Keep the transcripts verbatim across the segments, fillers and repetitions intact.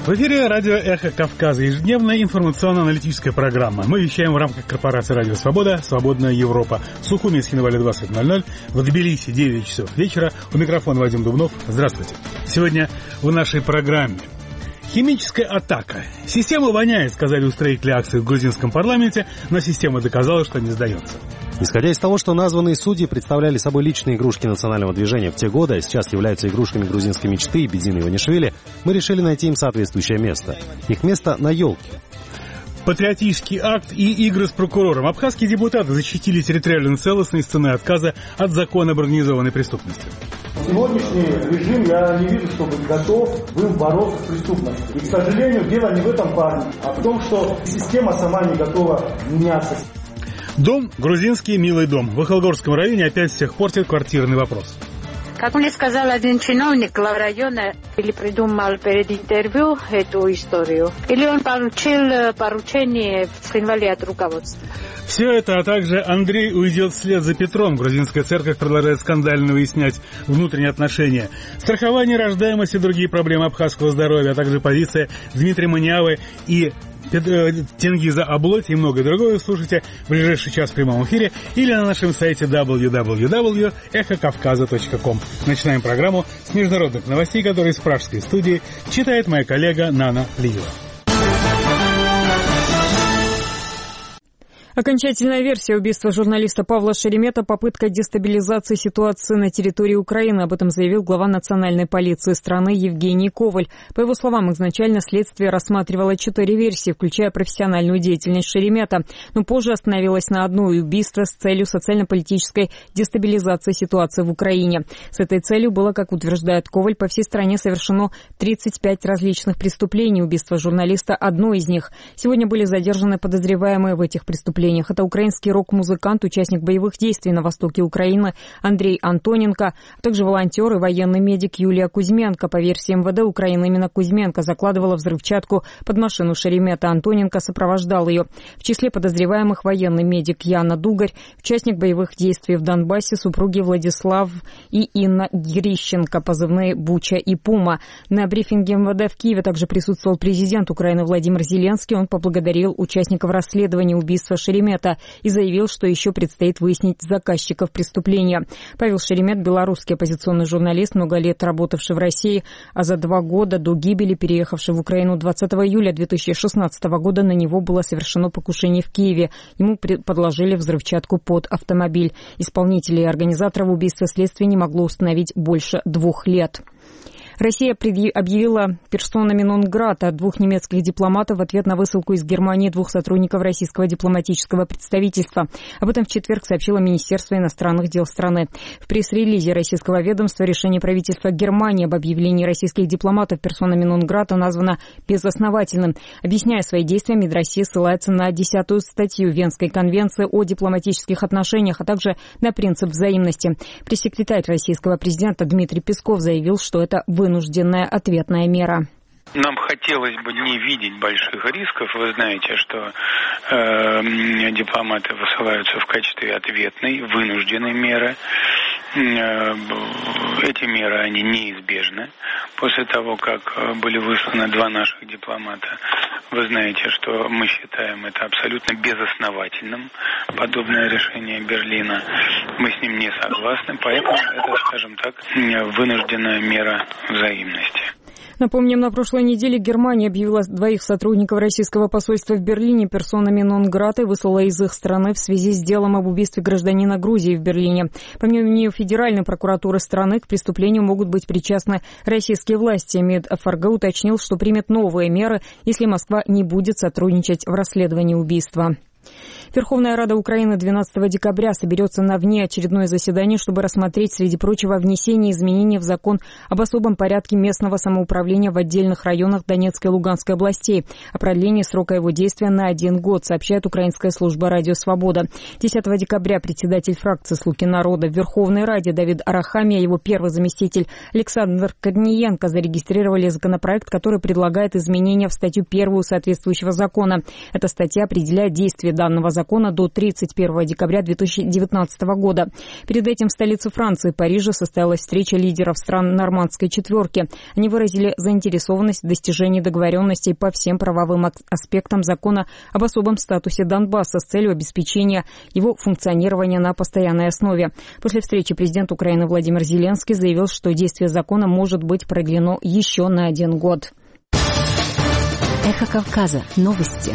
В эфире радио «Эхо Кавказа», ежедневная информационно-аналитическая программа. Мы вещаем в рамках корпорации «Радио Свобода», «Свободная Европа». В Сухуми, Схинвале двадцать ноль ноль, в Тбилиси девять часов вечера. У микрофона Вадим Дубнов. Здравствуйте. Сегодня в нашей программе химическая атака. Система воняет, сказали устроители акции в грузинском парламенте, но система доказала, что не сдается. Исходя из того, что названные судьи представляли собой личные игрушки национального движения в те годы, а сейчас являются игрушками грузинской мечты Бедзины Иванишвили, мы решили найти им соответствующее место. Их место на елке. Патриотический акт и игры с прокурором. Абхазские депутаты защитили территориальную целостность цены отказа от закона об организованной преступности. Сегодняшний режим, я не вижу, чтобы готов был бороться с преступностью. И, к сожалению, дело не в этом парне, а в том, что система сама не готова меняться. Дом грузинский милый дом. В Ихалгорском районе опять всех портит квартирный вопрос. Как мне сказал один чиновник главрайона, или придумал перед интервью эту историю, или он получил поручение в Схинвале от руководства. Все это, а также Андрей уйдет вслед за Петром. Грузинская церковь продолжает скандально выяснять внутренние отношения. Страхование рождаемости и другие проблемы абхазского здоровья, а также позиция Дмитрия Маниавы и Тенгиза Аблоти и многое другое слушайте в ближайший час в прямом эфире или на нашем сайте дабл ю дабл ю дабл ю точка эхо кавказа точка ком. Начинаем программу с международных новостей, которые из пражской студии читает моя коллега Нана Лиева. Окончательная версия убийства журналиста Павла Шеремета – попытка дестабилизации ситуации на территории Украины. Об этом заявил глава национальной полиции страны Евгений Коваль. По его словам, изначально следствие рассматривало четыре версии, включая профессиональную деятельность Шеремета, но позже остановилось на одной – убийство с целью социально-политической дестабилизации ситуации в Украине. С этой целью было, как утверждает Коваль, по всей стране совершено тридцать пять различных преступлений. Убийство журналиста – одно из них. Сегодня были задержаны подозреваемые в этих преступлениях. Это украинский рок-музыкант, участник боевых действий на востоке Украины Андрей Антоненко, а также волонтер и военный медик Юлия Кузьменко. По версии эм вэ дэ Украины, именно Кузьменко закладывала взрывчатку под машину Шеремета. Антоненко сопровождал ее. В числе подозреваемых военный медик Яна Дугарь, участник боевых действий в Донбассе, супруги Владислав и Инна Грищенко, позывные Буча и Пума. На брифинге эм вэ дэ в Киеве также присутствовал президент Украины Владимир Зеленский. Он поблагодарил участников расследования убийства Шеремета и заявил, что еще предстоит выяснить заказчиков преступления. Павел Шеремет – белорусский оппозиционный журналист, много лет работавший в России, а за два года до гибели переехавший в Украину двадцатого июля две тысячи шестнадцатого года на него было совершено покушение в Киеве. Ему подложили взрывчатку под автомобиль. Исполнителей и организаторов убийства следствие не могло установить больше двух лет. Россия объявила персонами нон-грата двух немецких дипломатов в ответ на высылку из Германии двух сотрудников российского дипломатического представительства. Об этом в четверг сообщило Министерство иностранных дел страны. В пресс-релизе российского ведомства решение правительства Германии об объявлении российских дипломатов персонами нон-грата названо безосновательным. Объясняя свои действия, МИД России ссылается на десятую статью Венской конвенции о дипломатических отношениях, а также на принцип взаимности. Пресс-секретарь российского президента Дмитрий Песков заявил, что это вынужденная ответная мера. Нам хотелось бы не видеть больших рисков. Вы знаете, что э, дипломаты высылаются в качестве ответной, вынужденной меры. Э, эти меры, они неизбежны. После того, как были высланы два наших дипломата, вы знаете, что мы считаем это абсолютно безосновательным, подобное решение Берлина. Мы с ним не согласны, поэтому это, скажем так, вынужденная мера взаимности. Напомним, на прошлой неделе Германия объявила двоих сотрудников российского посольства в Берлине персонами нон-грата и выслала из их страны в связи с делом об убийстве гражданина Грузии в Берлине. По мнению Федеральной прокуратуры страны, к преступлению могут быть причастны российские власти. МИД эф эр гэ уточнил, что примет новые меры, если Москва не будет сотрудничать в расследовании убийства. Верховная Рада Украины двенадцатого декабря соберется на внеочередное заседание, чтобы рассмотреть, среди прочего, внесение изменений в закон об особом порядке местного самоуправления в отдельных районах Донецкой и Луганской областей, о продлении срока его действия на один год, сообщает украинская служба «Радио Свобода». десятого декабря председатель фракции «Слуги народа» в Верховной Раде Давид Арахамия и его первый заместитель Александр Корниенко зарегистрировали законопроект, который предлагает изменения в статью первую соответствующего закона. Эта статья определяет действие данного закона до тридцать первого декабря две тысячи девятнадцатого года. Перед этим в столице Франции, Париже, состоялась встреча лидеров стран Нормандской четверки. Они выразили заинтересованность в достижении договоренностей по всем правовым аспектам закона об особом статусе Донбасса с целью обеспечения его функционирования на постоянной основе. После встречи президент Украины Владимир Зеленский заявил, что действие закона может быть продлено еще на один год. Эхо Кавказа. Новости.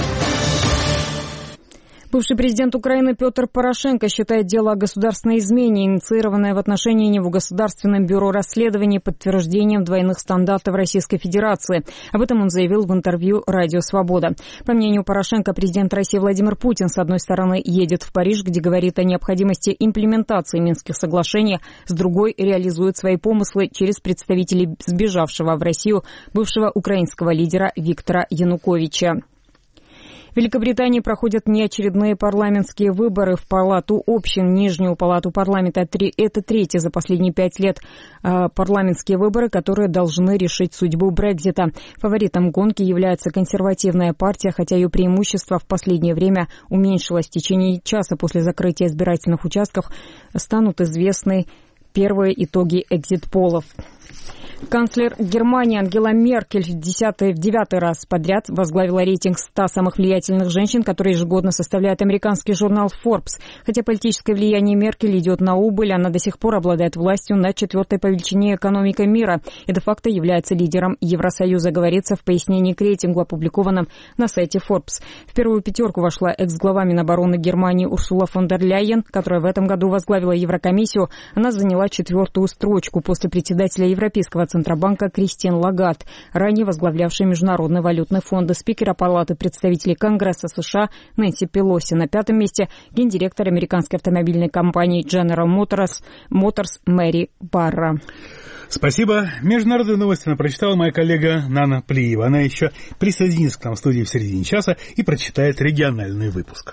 Бывший президент Украины Петр Порошенко считает дело о государственной измене, инициированное в отношении него Государственным бюро расследований, подтверждением двойных стандартов Российской Федерации. Об этом он заявил в интервью «Радио Свобода». По мнению Порошенко, президент России Владимир Путин, с одной стороны, едет в Париж, где говорит о необходимости имплементации Минских соглашений, с другой реализует свои помыслы через представителей сбежавшего в Россию бывшего украинского лидера Виктора Януковича. В Великобритании проходят неочередные парламентские выборы в Палату общин, Нижнюю палату парламента. Это третьи за последние пять лет парламентские выборы, которые должны решить судьбу Брексита. Фаворитом гонки является консервативная партия, хотя ее преимущество в последнее время уменьшилось. В течение часа после закрытия избирательных участков станут известны первые итоги экзит-полов. Канцлер Германии Ангела Меркель в десятый, в девятый раз подряд возглавила рейтинг ста самых влиятельных женщин, который ежегодно составляет американский журнал Forbes. Хотя политическое влияние Меркель идет на убыль, она до сих пор обладает властью над четвертой по величине экономикой мира и де-факто является лидером Евросоюза, говорится в пояснении к рейтингу, опубликованном на сайте Forbes. В первую пятерку вошла экс-глава Минобороны Германии Урсула фон дер Ляйен, которая в этом году возглавила Еврокомиссию. Она заняла четвертую строчку после председателя Европейского Центробанка Кристин Лагард, ранее возглавлявшей Международный валютный фонд, и спикера Палаты представителей Конгресса США Нэнси Пелоси. На пятом месте гендиректор американской автомобильной компании General Motors, Motors Мэри Барра. Спасибо. Международные новости она прочитала моя коллега Нана Плиева. Она еще присоединится к нам в студии в середине часа и прочитает региональный выпуск.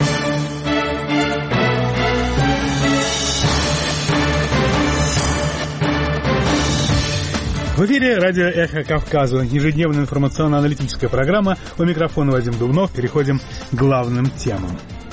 В эфире радио «Эхо Кавказа», ежедневная информационно-аналитическая программа. У микрофона Вадим Дубнов. Переходим к главным темам.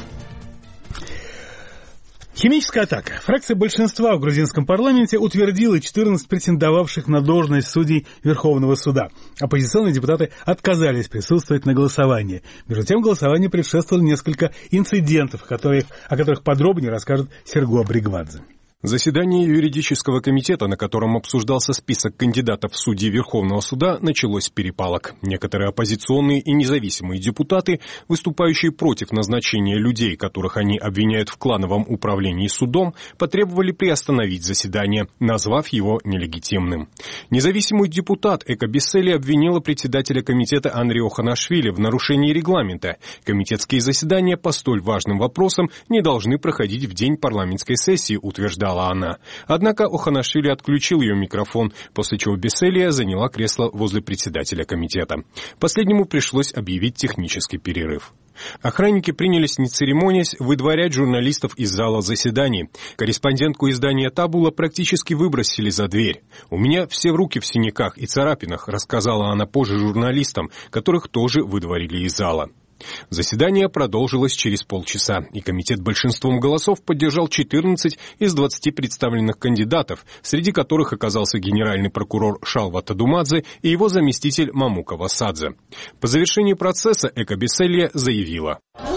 Химическая атака. Фракция большинства в грузинском парламенте утвердила четырнадцать претендовавших на должность судей Верховного суда. Оппозиционные депутаты отказались присутствовать на голосовании. Между тем, голосованию предшествовало несколько инцидентов, которые, о которых подробнее расскажет Серго Бригвадзе. Заседание юридического комитета, на котором обсуждался список кандидатов в судьи Верховного суда, началось с перепалок. Некоторые оппозиционные и независимые депутаты, выступающие против назначения людей, которых они обвиняют в клановом управлении судом, потребовали приостановить заседание, назвав его нелегитимным. Независимый депутат Эко Бесели обвинила председателя комитета Андри Оханашвили в нарушении регламента. Комитетские заседания по столь важным вопросам не должны проходить в день парламентской сессии, утверждала она. Однако Оханашвили отключил ее микрофон, после чего Беселия заняла кресло возле председателя комитета. Последнему пришлось объявить технический перерыв. Охранники принялись, не церемонясь, выдворять журналистов из зала заседаний. Корреспондентку издания «Табула» практически выбросили за дверь. «У меня все руки в синяках и царапинах», рассказала она позже журналистам, которых тоже выдворили из зала. Заседание продолжилось через полчаса, и комитет большинством голосов поддержал четырнадцать из двадцати представленных кандидатов, среди которых оказался генеральный прокурор Шалва Тадумадзе и его заместитель Мамука Васадзе. По завершении процесса Эко Беселья заявила: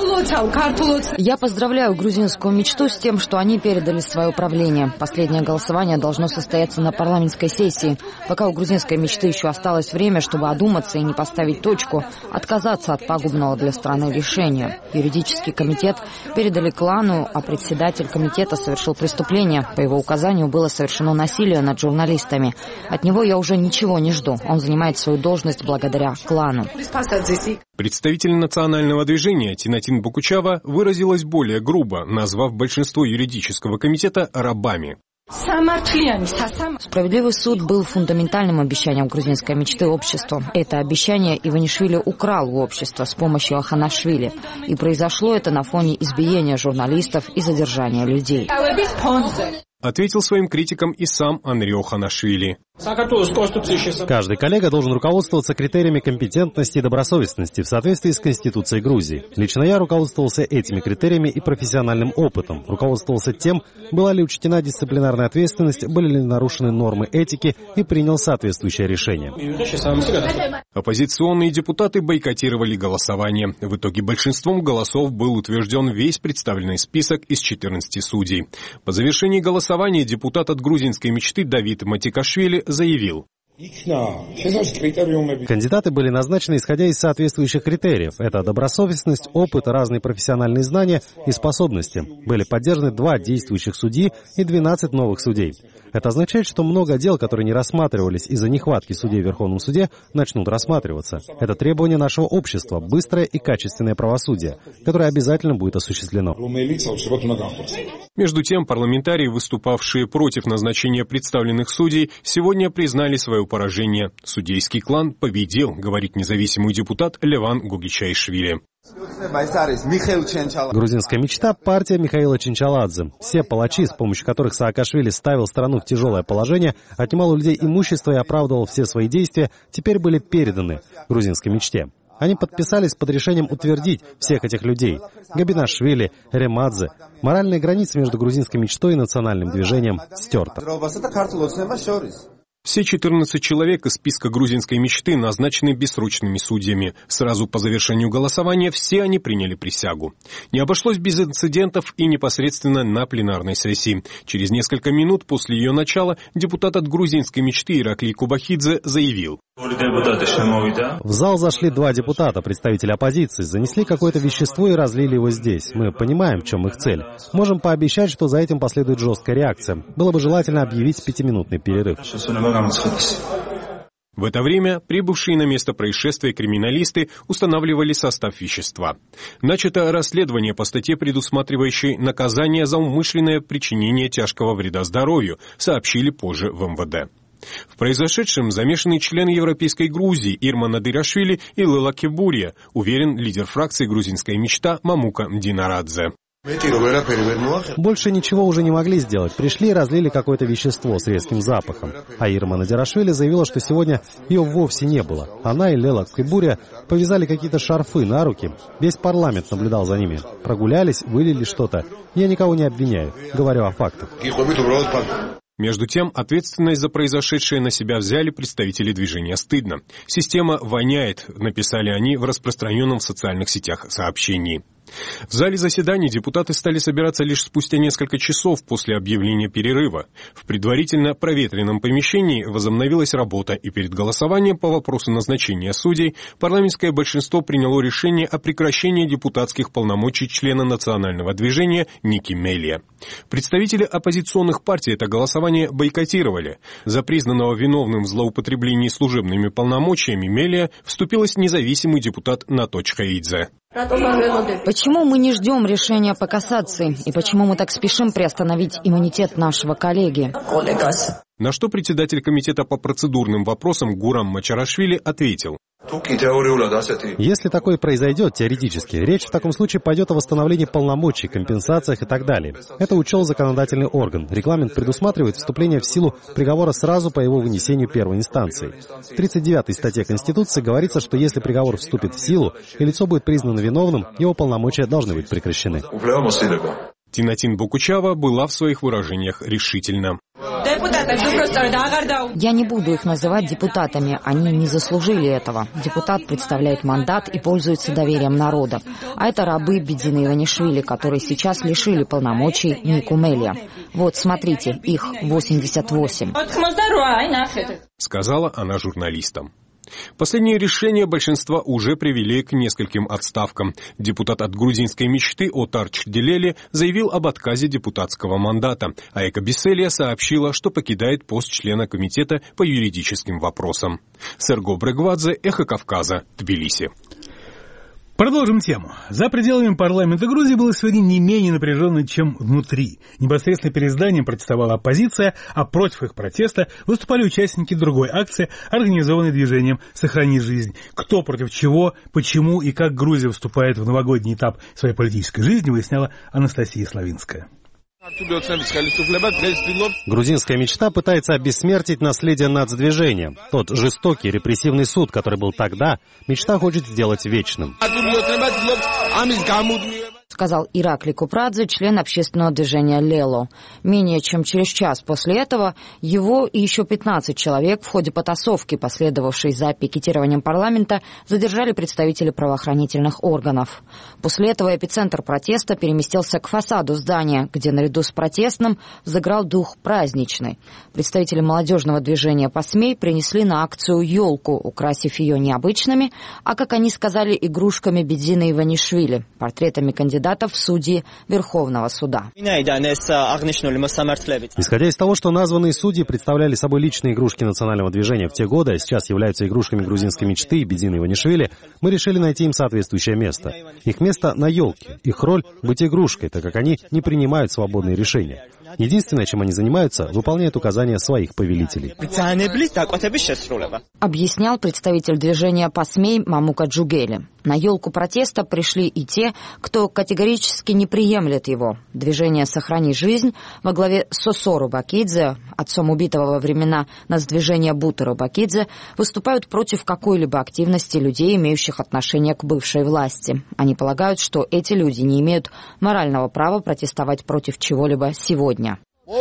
«Я поздравляю грузинскую мечту с тем, что они передали свое управление. Последнее голосование должно состояться на парламентской сессии. Пока у грузинской мечты еще осталось время, чтобы одуматься и не поставить точку, отказаться от пагубного для страны решения. Юридический комитет передали клану, а председатель комитета совершил преступление. По его указанию было совершено насилие над журналистами. От него я уже ничего не жду. Он занимает свою должность благодаря клану». Представитель национального движения Тинатин Букучава выразилась более грубо, назвав большинство юридического комитета рабами. Справедливый суд был фундаментальным обещанием грузинской мечты обществу. Это обещание Иванишвили украл у общества с помощью Оханашвили. И произошло это на фоне избиения журналистов и задержания людей. Ответил своим критикам и сам Андри Оханашвили. Каждый коллега должен руководствоваться критериями компетентности и добросовестности в соответствии с Конституцией Грузии. Лично я руководствовался этими критериями и профессиональным опытом. Руководствовался тем, была ли учтена дисциплинарная ответственность, были ли нарушены нормы этики, и принял соответствующее решение. Оппозиционные депутаты бойкотировали голосование. В итоге большинством голосов был утвержден весь представленный список из четырнадцати судей. По завершении голосования депутат от грузинской мечты Давид Матикашвили заявил: кандидаты были назначены исходя из соответствующих критериев. Это добросовестность, опыт, разные профессиональные знания и способности. Были поддержаны два действующих судьи и двенадцать новых судей. Это означает, что много дел, которые не рассматривались из-за нехватки судей в Верховном суде, начнут рассматриваться. Это требование нашего общества — быстрое и качественное правосудие, которое обязательно будет осуществлено. Между тем, парламентарии, выступавшие против назначения представленных судей, сегодня признали свое поражение. Судейский клан победил, говорит независимый депутат Леван Гогичайшвили. Грузинская мечта — партия Михаила Чинчаладзе. Все палачи, с помощью которых Саакашвили ставил страну в тяжелое положение, отнимал у людей имущество и оправдывал все свои действия, теперь были переданы грузинской мечте. Они подписались под решением утвердить всех этих людей. Габинашвили, Ремадзе. Моральные границы между грузинской мечтой и национальным движением стерты. Все четырнадцать человек из списка грузинской мечты назначены бессрочными судьями. Сразу по завершению голосования все они приняли присягу. Не обошлось без инцидентов и непосредственно на пленарной сессии. Через несколько минут после ее начала депутат от грузинской мечты Ираклий Кубахидзе заявил: в зал зашли два депутата, представители оппозиции, занесли какое-то вещество и разлили его здесь. Мы понимаем, в чем их цель. Можем пообещать, что за этим последует жесткая реакция. Было бы желательно объявить пятиминутный перерыв. В это время прибывшие на место происшествия криминалисты устанавливали состав вещества. Начато расследование по статье, предусматривающей наказание за умышленное причинение тяжкого вреда здоровью, сообщили позже в эм вэ дэ. В произошедшем замешаны члены Европейской Грузии Ирма Надырашвили и Лела Кебурия, уверен лидер фракции «Грузинская мечта» Мамука Динарадзе. Больше ничего уже не могли сделать. Пришли и разлили какое-то вещество с резким запахом. А Ирма Надырашвили заявила, что сегодня ее вовсе не было. Она и Лела Кебурия повязали какие-то шарфы на руки. Весь парламент наблюдал за ними. Прогулялись, вылили что-то. Я никого не обвиняю. Говорю о фактах. Между тем, ответственность за произошедшее на себя взяли представители движения «Стыдно». Система воняет, написали они в распространенном в социальных сетях сообщении. В зале заседаний депутаты стали собираться лишь спустя несколько часов после объявления перерыва. В предварительно проветренном помещении возобновилась работа, и перед голосованием по вопросу назначения судей парламентское большинство приняло решение о прекращении депутатских полномочий члена национального движения Ники Мелия. Представители оппозиционных партий это голосование бойкотировали. За признанного виновным в злоупотреблении служебными полномочиями Мелия вступилась независимый депутат Нато Чхаидзе. Почему мы не ждем решения по кассации? И почему мы так спешим приостановить иммунитет нашего коллеги? На что председатель комитета по процедурным вопросам Гурам Мачарашвили ответил: если такое произойдет, теоретически, речь в таком случае пойдет о восстановлении полномочий, компенсациях и так далее. Это учел законодательный орган. Регламент предусматривает вступление в силу приговора сразу по его вынесению первой инстанции. В тридцать девятой статье Конституции говорится, что если приговор вступит в силу и лицо будет признано виновным, его полномочия должны быть прекращены. Тинатин Бокучава была в своих выражениях решительна. Я не буду их называть депутатами, они не заслужили этого. Депутат представляет мандат и пользуется доверием народа. А это рабы Бедзины Иванишвили, которые сейчас лишили полномочий Нику Мелия. Вот, смотрите, их восемьдесят восемь. Сказала она журналистам. Последние решения большинства уже привели к нескольким отставкам. Депутат от грузинской мечты Отар Чхделели заявил об отказе депутатского мандата, а Эка Беселия сообщила, что покидает пост члена комитета по юридическим вопросам. Серго Брегвадзе, Эхо Кавказа, Тбилиси. Продолжим тему. За пределами парламента Грузии было сегодня не менее напряженно, чем внутри. Непосредственно перед зданием протестовала оппозиция, а против их протеста выступали участники другой акции, организованной движением «Сохрани жизнь». Кто против чего, почему и как Грузия вступает в новогодний этап своей политической жизни, выясняла Анастасия Славинская. Грузинская мечта пытается обессмертить наследие нацдвижения. Тот жестокий репрессивный суд, который был тогда, мечта хочет сделать вечным. Сказал Иракли Купрадзе, член общественного движения «Лело». Менее чем через час после этого его и еще пятнадцать человек в ходе потасовки, последовавшей за пикетированием парламента, задержали представители правоохранительных органов. После этого эпицентр протеста переместился к фасаду здания, где наряду с протестным взыграл дух праздничный. Представители молодежного движения «Посмей» принесли на акцию елку, украсив ее необычными, а, как они сказали, игрушками Бедзины Иванишвили, портретами кандидатов в судьи Верховного суда. Исходя из того, что названные судьи представляли собой личные игрушки национального движения в те годы, а сейчас являются игрушками грузинской мечты Бедзины Иванишвили, мы решили найти им соответствующее место. Их место на елке, их роль — быть игрушкой, так как они не принимают свободные решения. Единственное, чем они занимаются, выполняют указания своих повелителей. Объяснял представитель движения «Посмей» Мамука Джугели. На елку протеста пришли и те, кто категорически не приемлет его. Движение «Сохрани жизнь» во главе с Сосору Бакидзе, отцом убитого во времена нацдвижения Бутеру Бакидзе, выступают против какой-либо активности людей, имеющих отношение к бывшей власти. Они полагают, что эти люди не имеют морального права протестовать против чего-либо сегодня.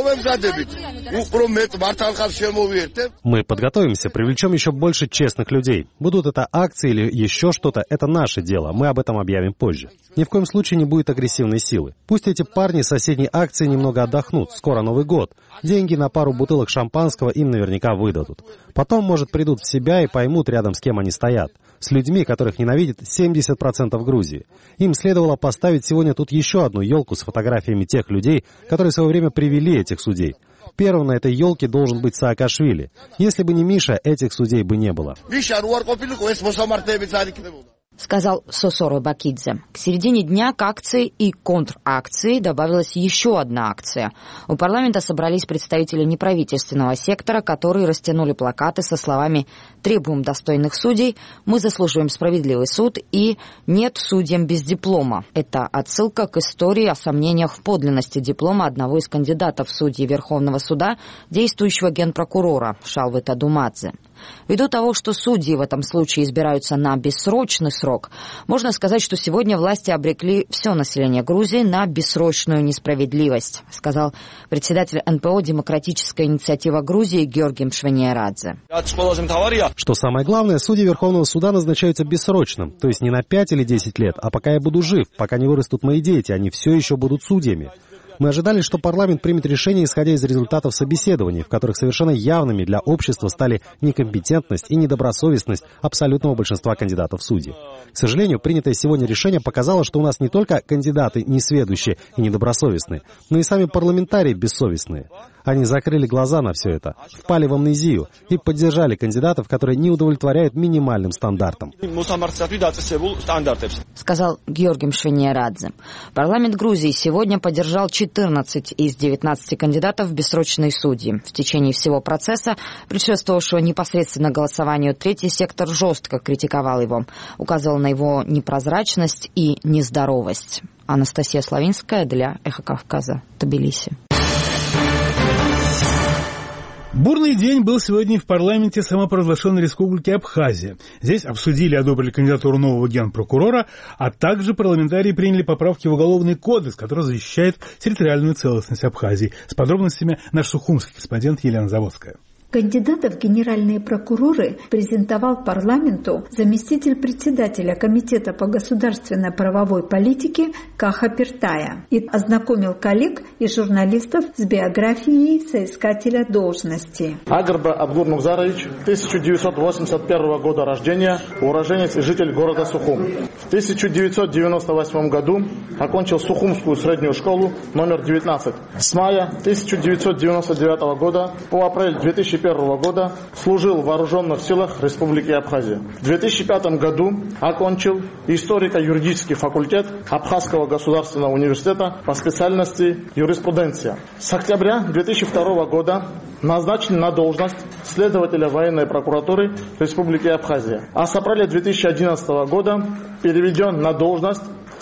Мы подготовимся, привлечем еще больше честных людей. Будут это акции или еще что-то, это наше дело, мы об этом объявим позже. Ни в коем случае не будет агрессивной силы. Пусть эти парни с соседней акции немного отдохнут, скоро Новый год. Деньги на пару бутылок шампанского им наверняка выдадут. Потом, может, придут в себя и поймут рядом, с кем они стоят. С людьми, которых ненавидит семьдесят процентов Грузии. Им следовало поставить сегодня тут еще одну елку с фотографиями тех людей, которые в свое время привели этих судей. Первым на этой елке должен быть Саакашвили. Если бы не Миша, этих судей бы не было. Сказал Сосору Бакидзе. К середине дня к акции и контракции добавилась еще одна акция. У парламента собрались представители неправительственного сектора, которые растянули плакаты со словами «Требуем достойных судей», «Мы заслуживаем справедливый суд» и «Нет судьям без диплома». Это отсылка к истории о сомнениях в подлинности диплома одного из кандидатов в судьи Верховного суда, действующего генпрокурора Шалвы Тадумадзе. Ввиду того, что судьи в этом случае избираются на бессрочный срок, можно сказать, что сегодня власти обрекли все население Грузии на бессрочную несправедливость, сказал председатель эн пэ о «Демократическая инициатива Грузии» Георгий Мшвенерадзе. Что самое главное, судьи Верховного суда назначаются бессрочно, то есть не на пять или десять лет, а пока я буду жив, пока не вырастут мои дети, они все еще будут судьями. Мы ожидали, что парламент примет решение, исходя из результатов собеседований, в которых совершенно явными для общества стали некомпетентность и недобросовестность абсолютного большинства кандидатов в судьи. К сожалению, принятое сегодня решение показало, что у нас не только кандидаты несведущие и недобросовестные, но и сами парламентарии бессовестные. Они закрыли глаза на все это, впали в амнезию и поддержали кандидатов, которые не удовлетворяют минимальным стандартам. Сказал Георгий Мшвенерадзе. Парламент Грузии сегодня поддержал четырнадцать из девятнадцати кандидатов в бессрочные судьи. В течение всего процесса, предшествовавшего непосредственно голосованию, третий сектор жестко критиковал его, указывал на его непрозрачность и нездоровость. Анастасия Славинская для «Эхо Кавказа», Тбилиси. Бурный день был сегодня в парламенте самопровозглашенной республики Абхазия. Здесь обсудили и одобрили кандидатуру нового генпрокурора, а также парламентарии приняли поправки в Уголовный кодекс, который защищает территориальную целостность Абхазии. С подробностями наш сухумский корреспондент Елена Заводская. Кандидатов в генеральные прокуроры презентовал парламенту заместитель председателя Комитета по государственной правовой политике Каха Пертая и ознакомил коллег и журналистов с биографией соискателя должности. Агрба Абдур Нугзарович, тысяча девятьсот восемьдесят первого года рождения, уроженец и житель города Сухум. В тысяча девятьсот девяносто восьмом году окончил Сухумскую среднюю школу номер девятнадцать. С мая тысяча девятьсот девяносто девятого года по апрель две тысячи первого года служил в вооруженных силах Республики Абхазия. В две тысячи пятом году окончил историко-юридический факультет Абхазского государственного университета по специальности юриспруденция. С октября две тысячи второго года назначен на должность следователя военной прокуратуры Республики Абхазия. А с апреля две тысячи одиннадцатого года переведен на должность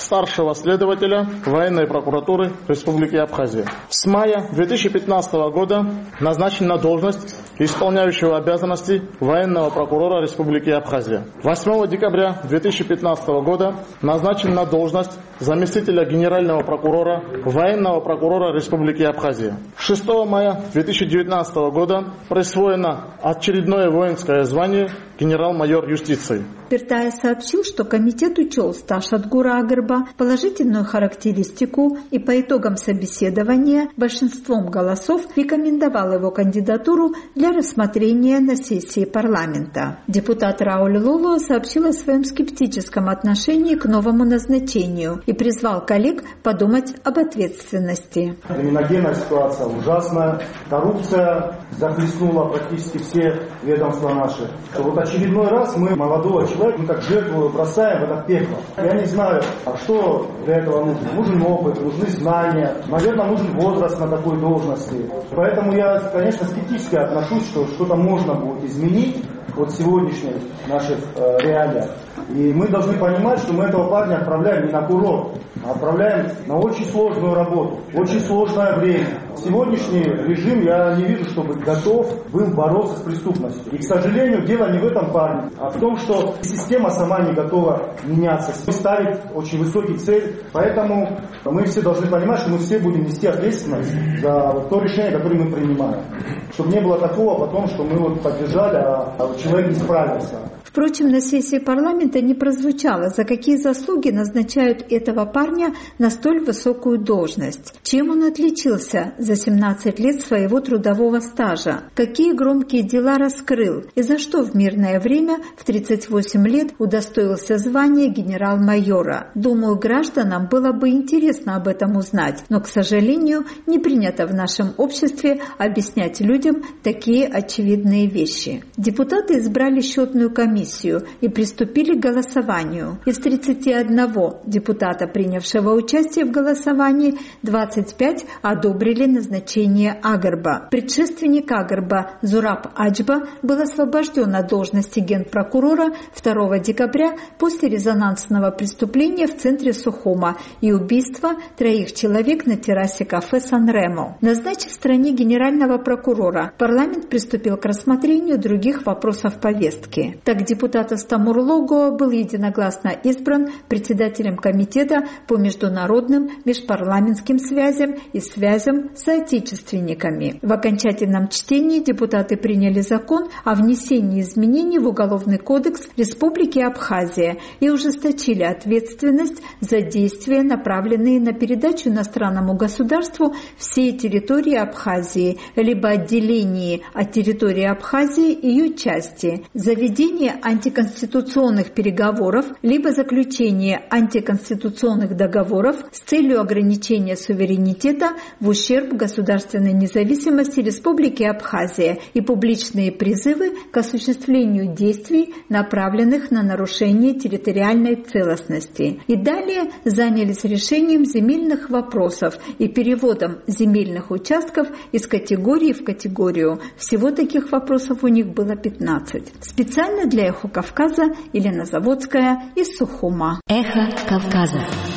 старшего следователя военной прокуратуры Республики Абхазия. С мая две тысячи пятнадцатого года назначен на должность исполняющего обязанности военного прокурора Республики Абхазия. восьмого декабря две тысячи пятнадцатого года назначен на должность заместителя генерального прокурора военного прокурора Республики Абхазия. шестого мая две тысячи девятнадцатого года присвоено очередное воинское звание генерал-майор юстиции. Пиртаев сообщил, что комитет учел стаж Адгура Агырба, положительную характеристику и по итогам собеседования большинством голосов рекомендовал его кандидатуру для рассмотрения на сессии парламента. Депутат Рауль Лулу сообщил о своем скептическом отношении к новому назначению и призвал коллег подумать об ответственности. Криминогенная ситуация ужасная, коррупция захлестнула практически все ведомства наши. Вот очередной раз мы молодого человека мы как жертву бросаем в это пекло. Я не знаю, а что для этого нужно. Нужен опыт, нужны знания, наверное, нужен возраст на такой должности. Поэтому я, конечно, скептически отношусь, что что-то можно будет изменить от сегодняшних наших э, реалиях. И мы должны понимать, что мы этого парня отправляем не на курорт, а отправляем на очень сложную работу, очень сложное время. Сегодняшний режим, я не вижу, чтобы готов был бороться с преступностью. И, к сожалению, дело не в этом парне, а в том, что система сама не готова меняться, ставит очень высокий цель. Поэтому мы все должны понимать, что мы все будем нести ответственность за то решение, которое мы принимаем. Чтобы не было такого потом, что мы вот поддержали, а человек не справился. Впрочем, на сессии парламента не прозвучало, за какие заслуги назначают этого парня на столь высокую должность. Чем он отличился за семнадцать лет своего трудового стажа? Какие громкие дела раскрыл? И за что в мирное время в тридцать восемь лет удостоился звания генерал-майора? Думаю, гражданам было бы интересно об этом узнать, но, к сожалению, не принято в нашем обществе объяснять людям такие очевидные вещи. Депутаты избрали счетную комиссию и приступили к голосованию. Из тридцати одного депутата, принявшего участие в голосовании, двадцать пять одобрили назначение Агырба. Предшественник Агырба Зураб Аджба был освобожден от должности генпрокурора второго декабря после резонансного преступления в центре Сухума и убийства троих человек на террасе кафе «Сан-Ремо». Назначив в стране генерального прокурора, парламент приступил к рассмотрению других вопросов повестки. Так, депутат Астамур Лого был единогласно избран председателем комитета по международным межпарламентским связям и связям с соотечественниками. В окончательном чтении депутаты приняли закон о внесении изменений в Уголовный кодекс Республики Абхазия и ужесточили ответственность за действия, направленные на передачу иностранному государству всей территории Абхазии, либо отделении от территории Абхазии и ее части, заведение антиконституционных переговоров, либо заключение антиконституционных договоров с целью ограничения суверенитета в ущерб государственной независимости Республики Абхазия и публичные призывы к осуществлению действий, направленных на нарушение территориальной целостности. И далее занялись решением земельных вопросов и переводом земельных участков из категории в категорию. Всего таких вопросов у них было пятнадцать. Специально для «Эхо Кавказа» Елена Заводская из Сухума. Эхо Кавказа.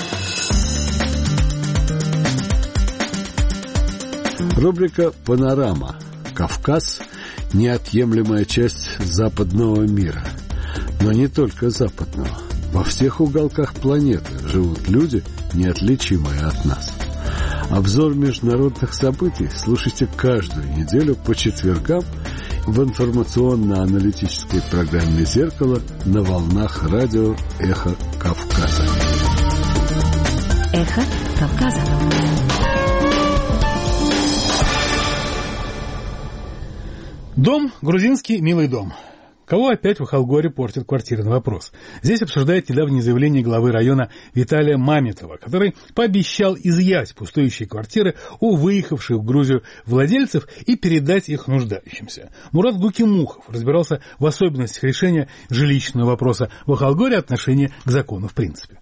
Рубрика «Панорама». Кавказ – неотъемлемая часть западного мира. Но не только западного. Во всех уголках планеты живут люди, неотличимые от нас. Обзор международных событий слушайте каждую неделю по четвергам в информационно-аналитической программе «Зеркало» на волнах радио «Эхо Кавказа». «Эхо Кавказа». Дом грузинский, милый дом. Кого опять в Ахалгоре портит квартирный вопрос? Здесь обсуждают недавнее заявление главы района Виталия Мамитова, который пообещал изъять пустующие квартиры у выехавших в Грузию владельцев и передать их нуждающимся. Мурат Гукимухов разбирался в особенностях решения жилищного вопроса в Ахалгоре отношения к закону в принципе.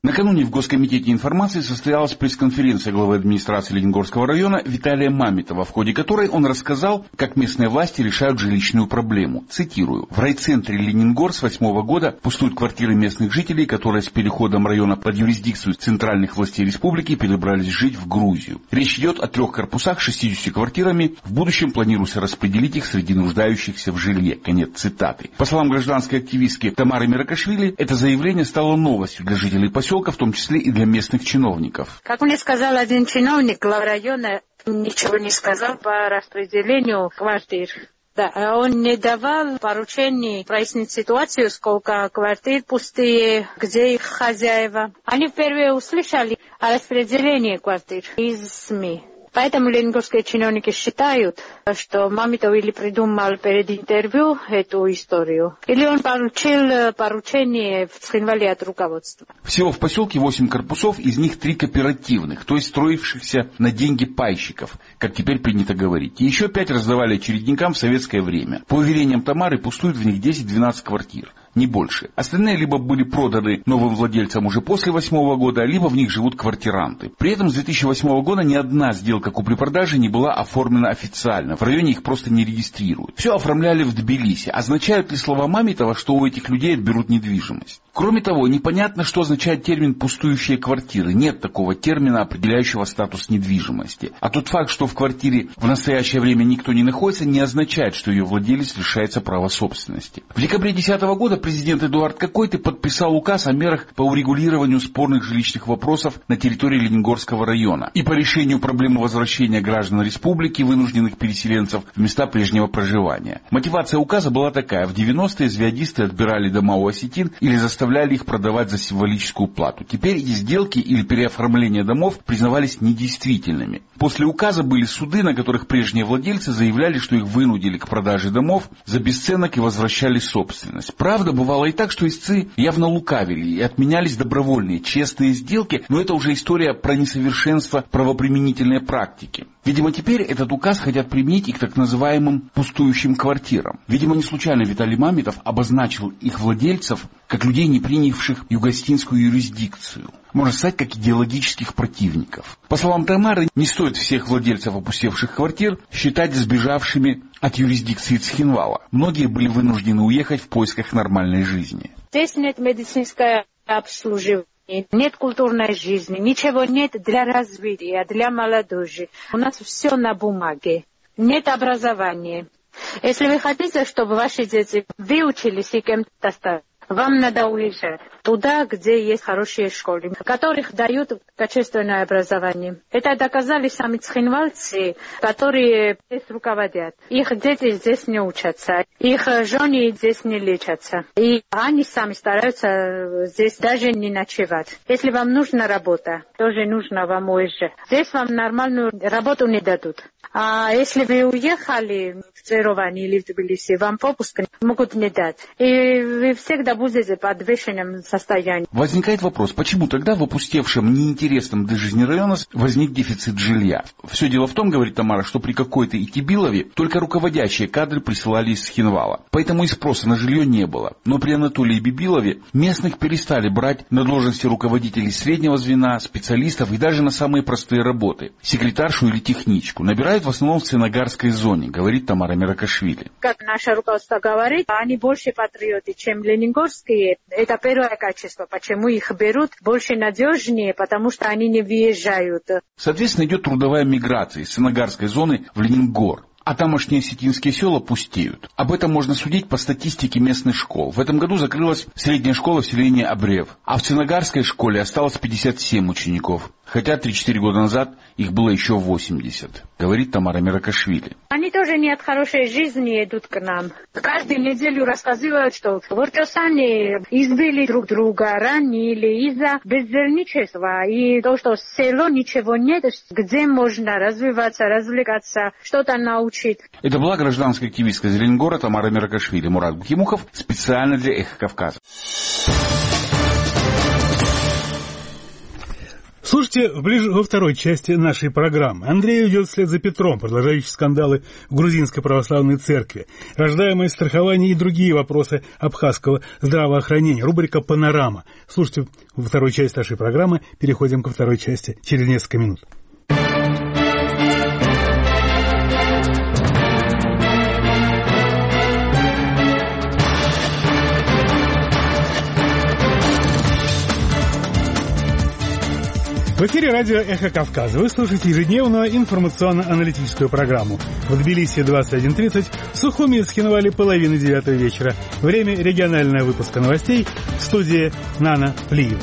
Накануне в Госкомитете информации состоялась пресс-конференция главы администрации Ленингорского района Виталия Мамитова, в ходе которой он рассказал, как местные власти решают жилищную проблему. Цитирую. В райцентре Ленингор с восьмого года пустуют квартиры местных жителей, которые с переходом района под юрисдикцию центральных властей республики перебрались жить в Грузию. Речь идет о трех корпусах с шестьюдесятью квартирами. В будущем планируется распределить их среди нуждающихся в жилье. Конец цитаты. По словам гражданской активистки Тамары Миракашвили, это заявление стало новостью для жителей поселка, в том числе и для местных чиновников. Как мне сказал один чиновник глава района, ничего не сказал по распределению квартир. Да, он не давал поручений прояснить ситуацию, сколько квартир пустые, где их хозяева. Они впервые услышали о распределении квартир из СМИ. Поэтому ленингорские чиновники считают, что Мамитов или придумал перед интервью эту историю, или он получил поручение в Цхинвале от руководства. Всего в поселке восемь корпусов, из них три кооперативных, то есть строившихся на деньги пайщиков, как теперь принято говорить. И еще пять раздавали очередникам в советское время. По уверениям Тамары, пустуют в них десять-двенадцать квартир. Не больше. Остальные либо были проданы новым владельцам уже после восьмого года, либо в них живут квартиранты. При этом с две тысячи восьмого года ни одна сделка купли-продажи не была оформлена официально. В районе их просто не регистрируют. Все оформляли в Тбилиси. Означают ли слова Мамитова, что у этих людей отберут недвижимость? Кроме того, непонятно, что означает термин «пустующие квартиры». Нет такого термина, определяющего статус недвижимости. А тот факт, что в квартире в настоящее время никто не находится, не означает, что ее владелец лишается права собственности. В декабре две тысячи десятого года президент Эдуард Какойты подписал указ о мерах по урегулированию спорных жилищных вопросов на территории Ленингорского района и по решению проблемы возвращения граждан республики, вынужденных переселенцев, в места прежнего проживания. Мотивация указа была такая. В девяностые звездисты отбирали дома у осетин или заставляли их продавать за символическую плату. Теперь эти сделки или переоформление домов признавались недействительными. После указа были суды, на которых прежние владельцы заявляли, что их вынудили к продаже домов за бесценок и возвращали собственность. Правда, бывало и так, что истцы явно лукавили и отменялись добровольные, честные сделки, но это уже история про несовершенство правоприменительной практики. Видимо, теперь этот указ хотят применить и к так называемым пустующим квартирам. Видимо, не случайно Виталий Мамитов обозначил их владельцев как людей, не принявших югостинскую юрисдикцию. Можно сказать, как идеологических противников. По словам Тамары, не стоит всех владельцев опустевших квартир считать сбежавшими от юрисдикции Цхинвала. Многие были вынуждены уехать в поисках нормальной жизни. Здесь нет медицинского обслуживания. Нет культурной жизни, ничего нет для развития, для молодежи. У нас все на бумаге. Нет образования. Если вы хотите, чтобы ваши дети выучились и кем-то стали, вам надо уезжать туда, где есть хорошие школы, в которых дают качественное образование. Это доказали сами цхинвальцы, которые здесь руководят. Их дети здесь не учатся, их жены здесь не лечатся. И они сами стараются здесь даже не ночевать. Если вам нужна работа, тоже нужно вам уезжать. Здесь вам нормальную работу не дадут. А если вы уехали в Церовань или в Тбилиси, вам пропуск могут не дать. И вы всегда будете в подвешенном состоянии. Возникает вопрос, почему тогда в опустевшем, неинтересном для жизни районе возник дефицит жилья? Все дело в том, говорит Тамара, что при Какойте и Тибилове только руководящие кадры присылали из Цхинвала. Поэтому и спроса на жилье не было. Но при Анатолии Бибилове местных перестали брать на должности руководителей среднего звена, специалистов и даже на самые простые работы. Секретаршу или техничку. Набирают в основном в Ценогарской зоне, говорит Тамара Миракашвили. Как наше руководство говорит, они больше патриоты, чем ленингорские. Это первое качество. Почему их берут? Больше надежнее, потому что они не въезжают. Соответственно, идет трудовая миграция из Ценогарской зоны в Ленингор. А тамошние осетинские села пустеют. Об этом можно судить по статистике местных школ. В этом году закрылась средняя школа в селении Абрев. А в Ценогарской школе осталось пятьдесят семь учеников. Хотя три-четыре года назад их было еще восемьдесят, говорит Тамара Миракашвили. Они тоже не от хорошей жизни идут к нам. Каждую неделю рассказывают, что в Ортосане избили друг друга, ранили из-за бездельничества. И то, что село ничего нет, где можно развиваться, развлекаться, что-то научить. Это была гражданская активистка из Ленингора Тамара Миракашвили. Мурат Бухимухов специально для «Эхо Кавказа». Слушайте ближе во второй части нашей программы. Андрей идет вслед за Петром, продолжающий скандалы в Грузинской православной церкви, рождаемое страхование и другие вопросы абхазского здравоохранения. Рубрика «Панорама». Слушайте во второй части нашей программы. Переходим ко второй части через несколько минут. В эфире радио «Эхо Кавказа». Вы слушаете ежедневную информационно-аналитическую программу. В Тбилиси двадцать один тридцать, в Сухуми и Цхинвале половина девятого вечера. Время регионального выпуска новостей в студии Нана Плиева.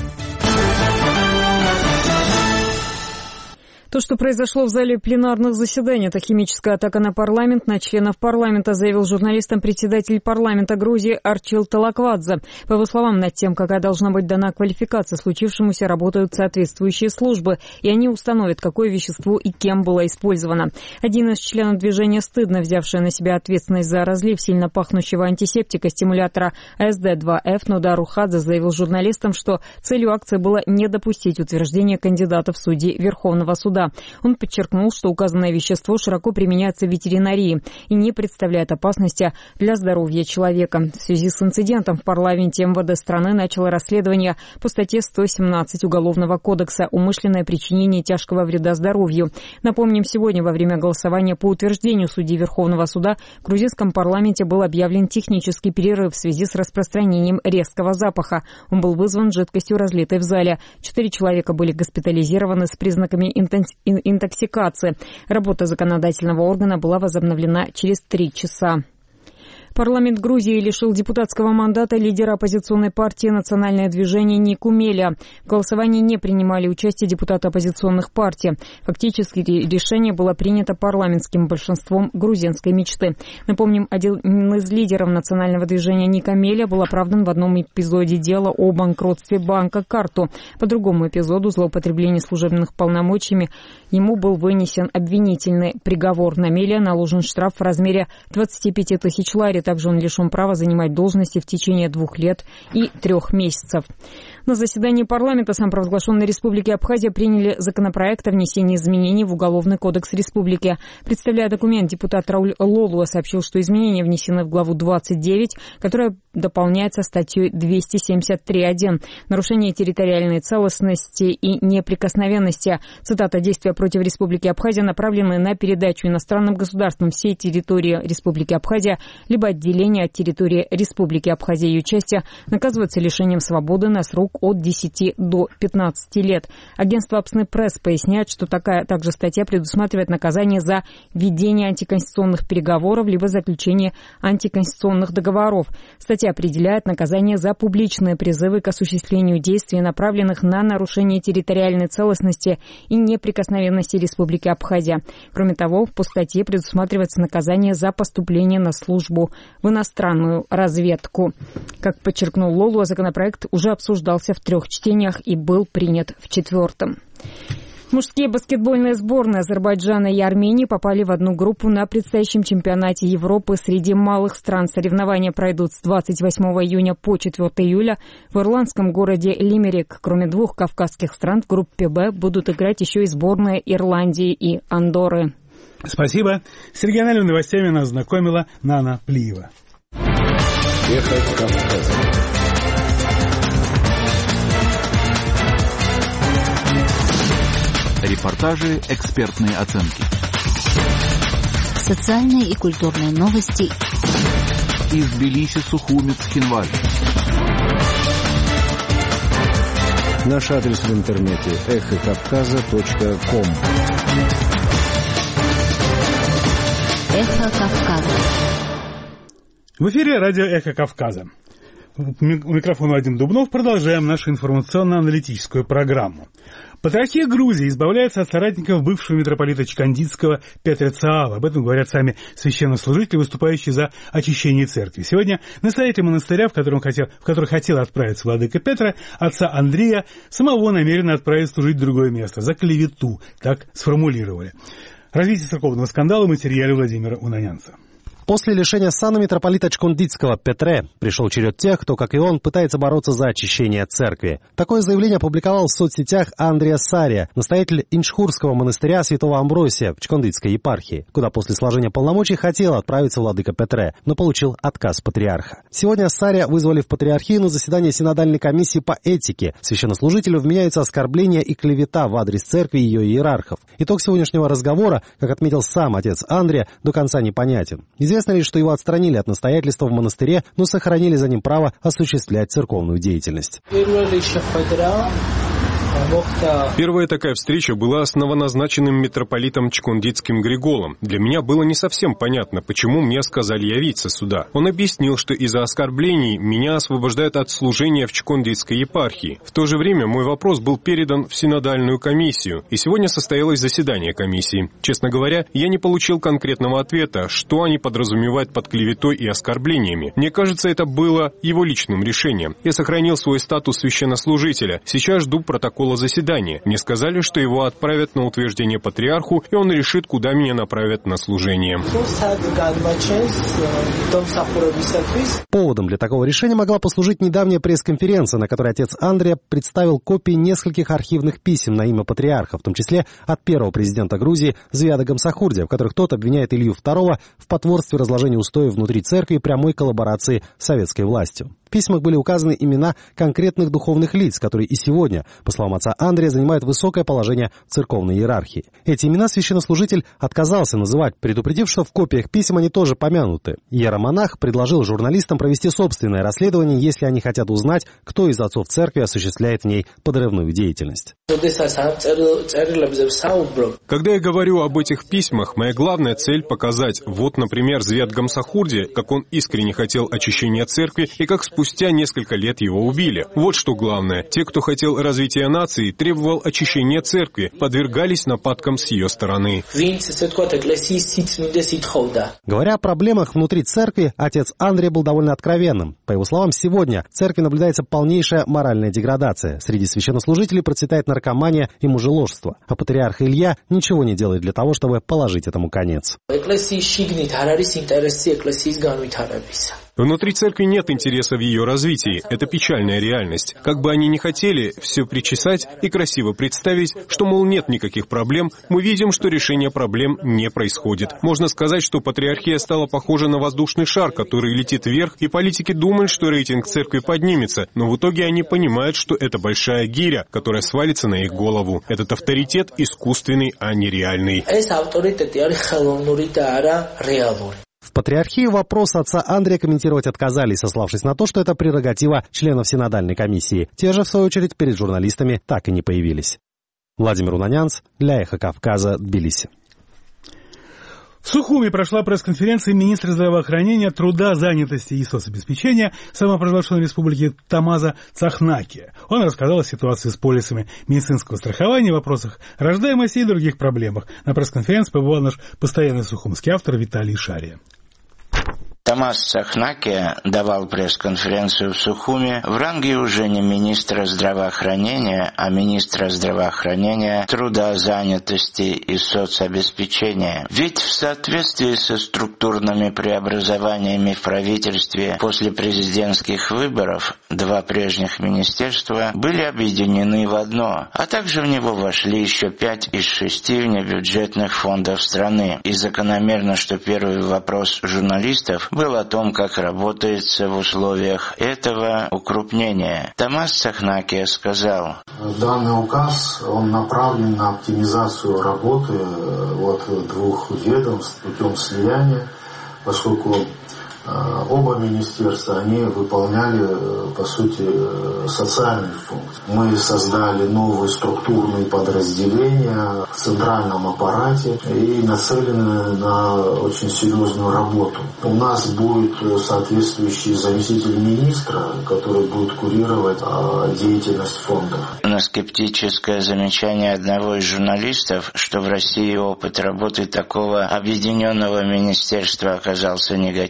То, что произошло в зале пленарных заседаний, это химическая атака на парламент, на членов парламента, заявил журналистам председатель парламента Грузии Арчил Талаквадзе. По его словам, над тем, какая должна быть дана квалификация случившемуся, работают соответствующие службы, и они установят, какое вещество и кем было использовано. Один из членов движения «Стыдно», взявший на себя ответственность за разлив сильно пахнущего антисептика-стимулятора эс дэ два эф, Нодар Ухадзе, заявил журналистам, что целью акции было не допустить утверждения кандидатов в судьи Верховного суда. Он подчеркнул, что указанное вещество широко применяется в ветеринарии и не представляет опасности для здоровья человека. В связи с инцидентом в парламенте эм вэ дэ страны начало расследование по статье сто семнадцать Уголовного кодекса «Умышленное причинение тяжкого вреда здоровью». Напомним, сегодня во время голосования по утверждению судьи Верховного суда в грузинском парламенте был объявлен технический перерыв в связи с распространением резкого запаха. Он был вызван жидкостью, разлитой в зале. Четыре человека были госпитализированы с признаками интенсивности интоксикации. Работа законодательного органа была возобновлена через три часа. Парламент Грузии лишил депутатского мандата лидера оппозиционной партии «Национальное движение» Нику Меля. В голосовании не принимали участие депутаты оппозиционных партий. Фактически решение было принято парламентским большинством грузинской мечты. Напомним, один из лидеров «Национального движения» Ника Меля был оправдан в одном эпизоде дела о банкротстве банка «Карту». По другому эпизоду злоупотребления служебных полномочиями ему был вынесен обвинительный приговор. На Меля наложен штраф в размере двадцать пять тысяч лари. Также он лишен права занимать должности в течение двух лет и трех месяцев. На заседании парламента самопровозглашенной Республики Абхазия приняли законопроект о внесении изменений в Уголовный кодекс республики. Представляя документ, депутат Рауль Лолуа сообщил, что изменения внесены в главу двадцать девять, которая дополняется статьей двести семьдесят три точка один «Нарушение территориальной целостности и неприкосновенности». Цитата: «Действия против Республики Абхазия направлены на передачу иностранным государствам всей территории Республики Абхазия либо отделение от территории Республики Абхазия и ее части наказываются лишением свободы на срок от десяти до пятнадцати лет». Агентство Апсны Пресс поясняет, что такая также статья предусматривает наказание за ведение антиконституционных переговоров либо заключение антиконституционных договоров. Статья определяет наказание за публичные призывы к осуществлению действий, направленных на нарушение территориальной целостности и неприкосновенности Республики Абхазия. Кроме того, по статье предусматривается наказание за поступление на службу в иностранную разведку. Как подчеркнул Лолуа, законопроект уже обсуждался в трех чтениях и был принят в четвертом. Мужские баскетбольные сборные Азербайджана и Армении попали в одну группу на предстоящем чемпионате Европы среди малых стран. Соревнования пройдут с двадцать восьмого июня по четвёртого июля в ирландском городе Лимерик. Кроме двух кавказских стран в группе «Б» будут играть еще и сборные Ирландии и Андорры. Спасибо. С региональными новостями нас знакомила Нана Плиева. Эхо Кавказа. Репортажи, экспертные оценки. Социальные и культурные новости. Из Тбилиси, Сухуми, Цхинвале. Наш адрес в интернете эхо кавказа точка ком. Эхо Кавказа. В эфире радио «Эхо Кавказа». У микрофона Вадим Дубнов. Продолжаем нашу информационно-аналитическую программу. Патриархия Грузии избавляется от соратников бывшего митрополита Чкандицкого Петра Цаава. Об этом говорят сами священнослужители, выступающие за очищение церкви. Сегодня настоятель монастыря, в который, хотел, в который хотел отправиться владыка Петра, отца Андрея, самого намеренно отправить служить в другое место, за клевету, так сформулировали. Развитие церковного скандала в материале Владимира Унанянца. После лишения сана митрополита Чкондицкого Петре пришел черед тех, кто, как и он, пытается бороться за очищение церкви. Такое заявление опубликовал в соцсетях Андреа Сария, настоятель Инчхурского монастыря святого Амбросия в Чкондицкой епархии, куда после сложения полномочий хотел отправиться владыка Петре, но получил отказ патриарха. Сегодня Сария вызвали в патриархию на заседание синодальной комиссии по этике. Священнослужителю вменяются оскорбления и клевета в адрес церкви и ее иерархов. Итог сегодняшнего разговора, как отметил сам отец Андреа, до конца непонятен. Известно лишь, что его отстранили от настоятельства в монастыре, но сохранили за ним право осуществлять церковную деятельность. Первая такая встреча была с новоназначенным митрополитом Чкондицким Григолом. Для меня было не совсем понятно, почему мне сказали явиться сюда. Он объяснил, что из-за оскорблений меня освобождают от служения в Чкондицкой епархии. В то же время мой вопрос был передан в синодальную комиссию, и сегодня состоялось заседание комиссии. Честно говоря, я не получил конкретного ответа, что они подразумевают под клеветой и оскорблениями. Мне кажется, это было его личным решением. Я сохранил свой статус священнослужителя. Сейчас жду протокола заседания. Мне сказали, что его отправят на утверждение патриарху, и он решит, куда меня направят на служение. Поводом для такого решения могла послужить недавняя пресс-конференция, на которой отец Андреа представил копии нескольких архивных писем на имя патриарха, в том числе от первого президента Грузии Звиада Гамсахурдия, в которых тот обвиняет Илью второго в потворстве разложения устоев внутри церкви и прямой коллаборации с советской властью. В письмах были указаны имена конкретных духовных лиц, которые и сегодня, по словам отца Андреа, занимают высокое положение в церковной иерархии. Эти имена священнослужитель отказался называть, предупредив, что в копиях писем они тоже помянуты. Иеромонах предложил журналистам провести собственное расследование, если они хотят узнать, кто из отцов церкви осуществляет в ней подрывную деятельность. Когда я говорю об этих письмах, моя главная цель показать, вот, например, Звиад Гамсахурдия, как он искренне хотел очищения церкви и как спустя несколько лет его убили. Вот что главное. Те, кто хотел развития нации, требовал очищения церкви, подвергались нападкам с ее стороны. Говоря о проблемах внутри церкви, отец Андреа был довольно откровенным. По его словам, сегодня в церкви наблюдается полнейшая моральная деградация. Среди священнослужителей процветает наркомания и мужеложство. А патриарх Илья ничего не делает для того, чтобы положить этому конец. Внутри церкви нет интереса в ее развитии. Это печальная реальность. Как бы они ни хотели все причесать и красиво представить, что, мол, нет никаких проблем, мы видим, что решение проблем не происходит. Можно сказать, что патриархия стала похожа на воздушный шар, который летит вверх, и политики думают, что рейтинг церкви поднимется, но в итоге они понимают, что это большая гиря, которая свалится на их голову. Этот авторитет искусственный, а не реальный. В патриархии вопрос отца Андреа комментировать отказались, сославшись на то, что это прерогатива членов синодальной комиссии. Те же, в свою очередь, перед журналистами так и не появились. Владимир Унанянц для Эхо Кавказа, Тбилиси. В Сухуми прошла пресс-конференция министра здравоохранения, труда, занятости и соцобеспечения самопровозглашенной республики Тамаза Цахнаки. Он рассказал о ситуации с полисами медицинского страхования, вопросах рождаемости и других проблемах. На пресс-конференции побывал наш постоянный сухумский автор Виталий Шария. Тамаз Цахнаки давал пресс-конференцию в Сухуми в ранге уже не министра здравоохранения, а министра здравоохранения, труда, занятости и соцобеспечения. Ведь в соответствии со структурными преобразованиями в правительстве после президентских выборов два прежних министерства были объединены в одно, а также в него вошли еще пять из шести внебюджетных фондов страны. И закономерно, что первый вопрос журналистов был о том, как работается в условиях этого укрупнения. Тамаз Цахнаки сказал: данный указ, он направлен на оптимизацию работы вот двух ведомств путем слияния, поскольку оба министерства, они выполняли, по сути, социальный функции. Мы создали новые структурные подразделения в центральном аппарате и нацелены на очень серьезную работу. У нас будет соответствующий заместитель министра, который будет курировать деятельность фондов. На скептическое замечание одного из журналистов, что в России опыт работы такого объединенного министерства оказался негативным,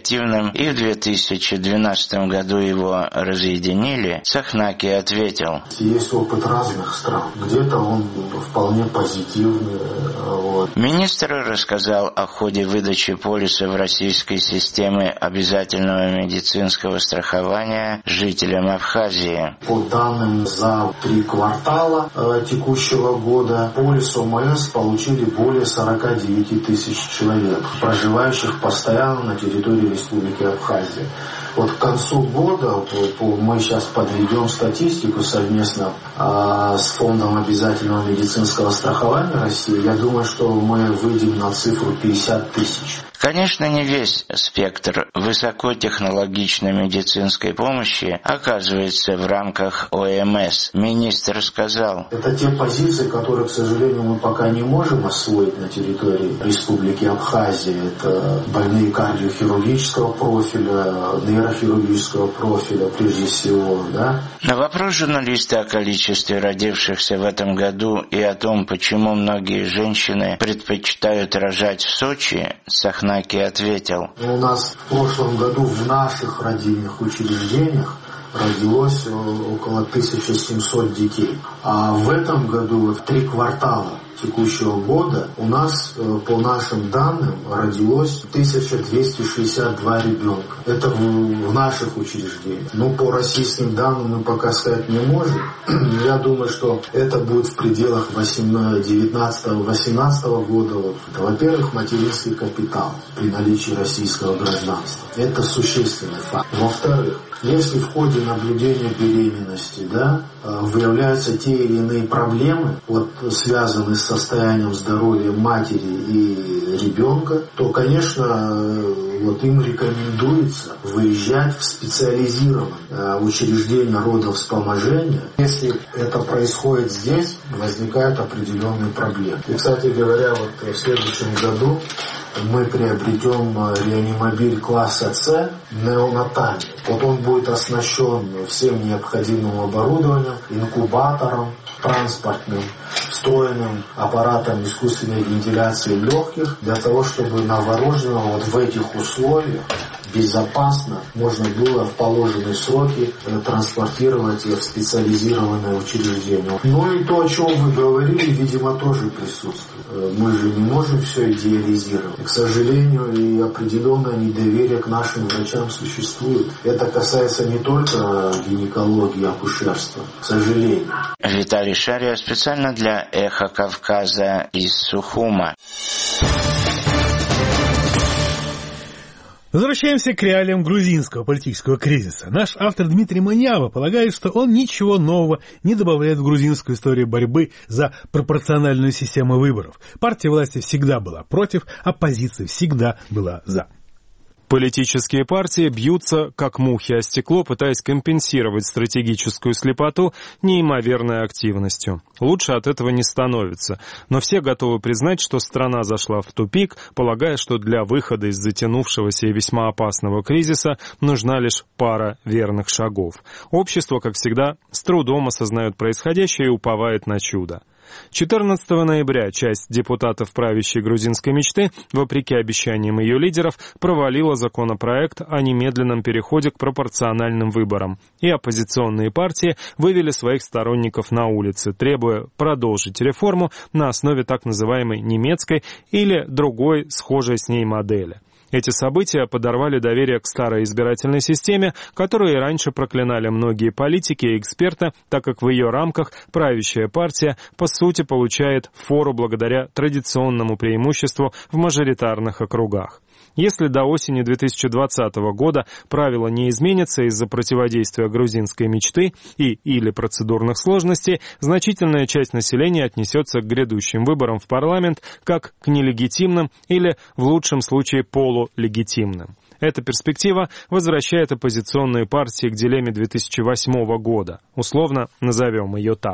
правительством и в две тысячи двенадцатом году его разъединили, Сахнаки ответил: есть опыт разных стран, где-то он вполне позитивный. Вот. Министр рассказал о ходе выдачи полиса в российской системе обязательного медицинского страхования жителям Абхазии. По данным за три квартала э, текущего года полис ОМС получили более сорок девять тысяч человек, проживающих постоянно на территории Республики Абхазия. Вот к концу года мы сейчас подведем статистику совместно э, с Фондом обязательного медицинского страхования России. Я думаю, что мы выйдем на цифру пятьдесят тысяч. Конечно, не весь спектр высокотехнологичной медицинской помощи оказывается в рамках ОМС. Министр сказал: это те позиции, которые, к сожалению, мы пока не можем освоить на территории Республики Абхазия. Это больные кардиохирургического профиля, нейрохирургического профиля, прежде всего, да? На вопрос журналиста о количестве родившихся в этом году и о том, почему многие женщины предпочитают рожать в Сочи, Сахнаки ответил: у нас в прошлом году в наших родильных учреждениях родилось около тысячи семисот детей. А в этом году, вот три квартала текущего года, у нас, по нашим данным, родилось тысяча двести шестьдесят два ребенка. Это в, в наших учреждениях. Но по российским данным мы пока сказать не можем. Я думаю, что это будет в пределах девятнадцатого-восемнадцатого года. Вот. Во-первых, материнский капитал при наличии российского гражданства. Это существенный факт. Во-вторых, если в ходе наблюдения беременности, да, выявляются те или иные проблемы, вот, связанные с состоянием здоровья матери и ребенка, то, конечно, вот, им рекомендуется выезжать в специализированное учреждение родовспоможения. Если это происходит здесь, возникают определенные проблемы. И, кстати говоря, вот в следующем году мы приобретем реанимобиль класса С неонатальный. Вот он будет оснащен всем необходимым оборудованием, инкубатором, транспортным, встроенным аппаратом искусственной вентиляции легких, для того, чтобы новорожденного вот в этих условиях безопасно можно было в положенные сроки транспортировать в специализированное учреждение. Ну и то, о чем вы говорили, видимо, тоже присутствует. Мы же не можем все идеализировать. К сожалению, и определенное недоверие к нашим врачам существует. Это касается не только гинекологии, акушерства, к сожалению. Виталий Шария специально для «Эхо Кавказа» из Сухума. Возвращаемся к реалиям грузинского политического кризиса. Наш автор Дмитрий Манява полагает, что он ничего нового не добавляет в грузинскую историю борьбы за пропорциональную систему выборов. Партия власти всегда была против, оппозиция всегда была за. Политические партии бьются, как мухи о стекло, пытаясь компенсировать стратегическую слепоту неимоверной активностью. Лучше от этого не становится, но все готовы признать, что страна зашла в тупик, полагая, что для выхода из затянувшегося и весьма опасного кризиса нужна лишь пара верных шагов. Общество, как всегда, с трудом осознает происходящее и уповает на чудо. четырнадцатого ноября часть депутатов правящей грузинской мечты, вопреки обещаниям ее лидеров, провалила законопроект о немедленном переходе к пропорциональным выборам, и оппозиционные партии вывели своих сторонников на улицы, требуя продолжить реформу на основе так называемой немецкой или другой схожей с ней модели. Эти события подорвали доверие к старой избирательной системе, которую и раньше проклинали многие политики и эксперты, так как в ее рамках правящая партия, по сути, получает фору благодаря традиционному преимуществу в мажоритарных округах. Если до осени две тысячи двадцатого года правила не изменятся из-за противодействия грузинской мечты и или процедурных сложностей, значительная часть населения отнесется к грядущим выборам в парламент как к нелегитимным или, в лучшем случае, полулегитимным. Эта перспектива возвращает оппозиционные партии к дилемме две тысячи восьмого года. Условно назовем ее так.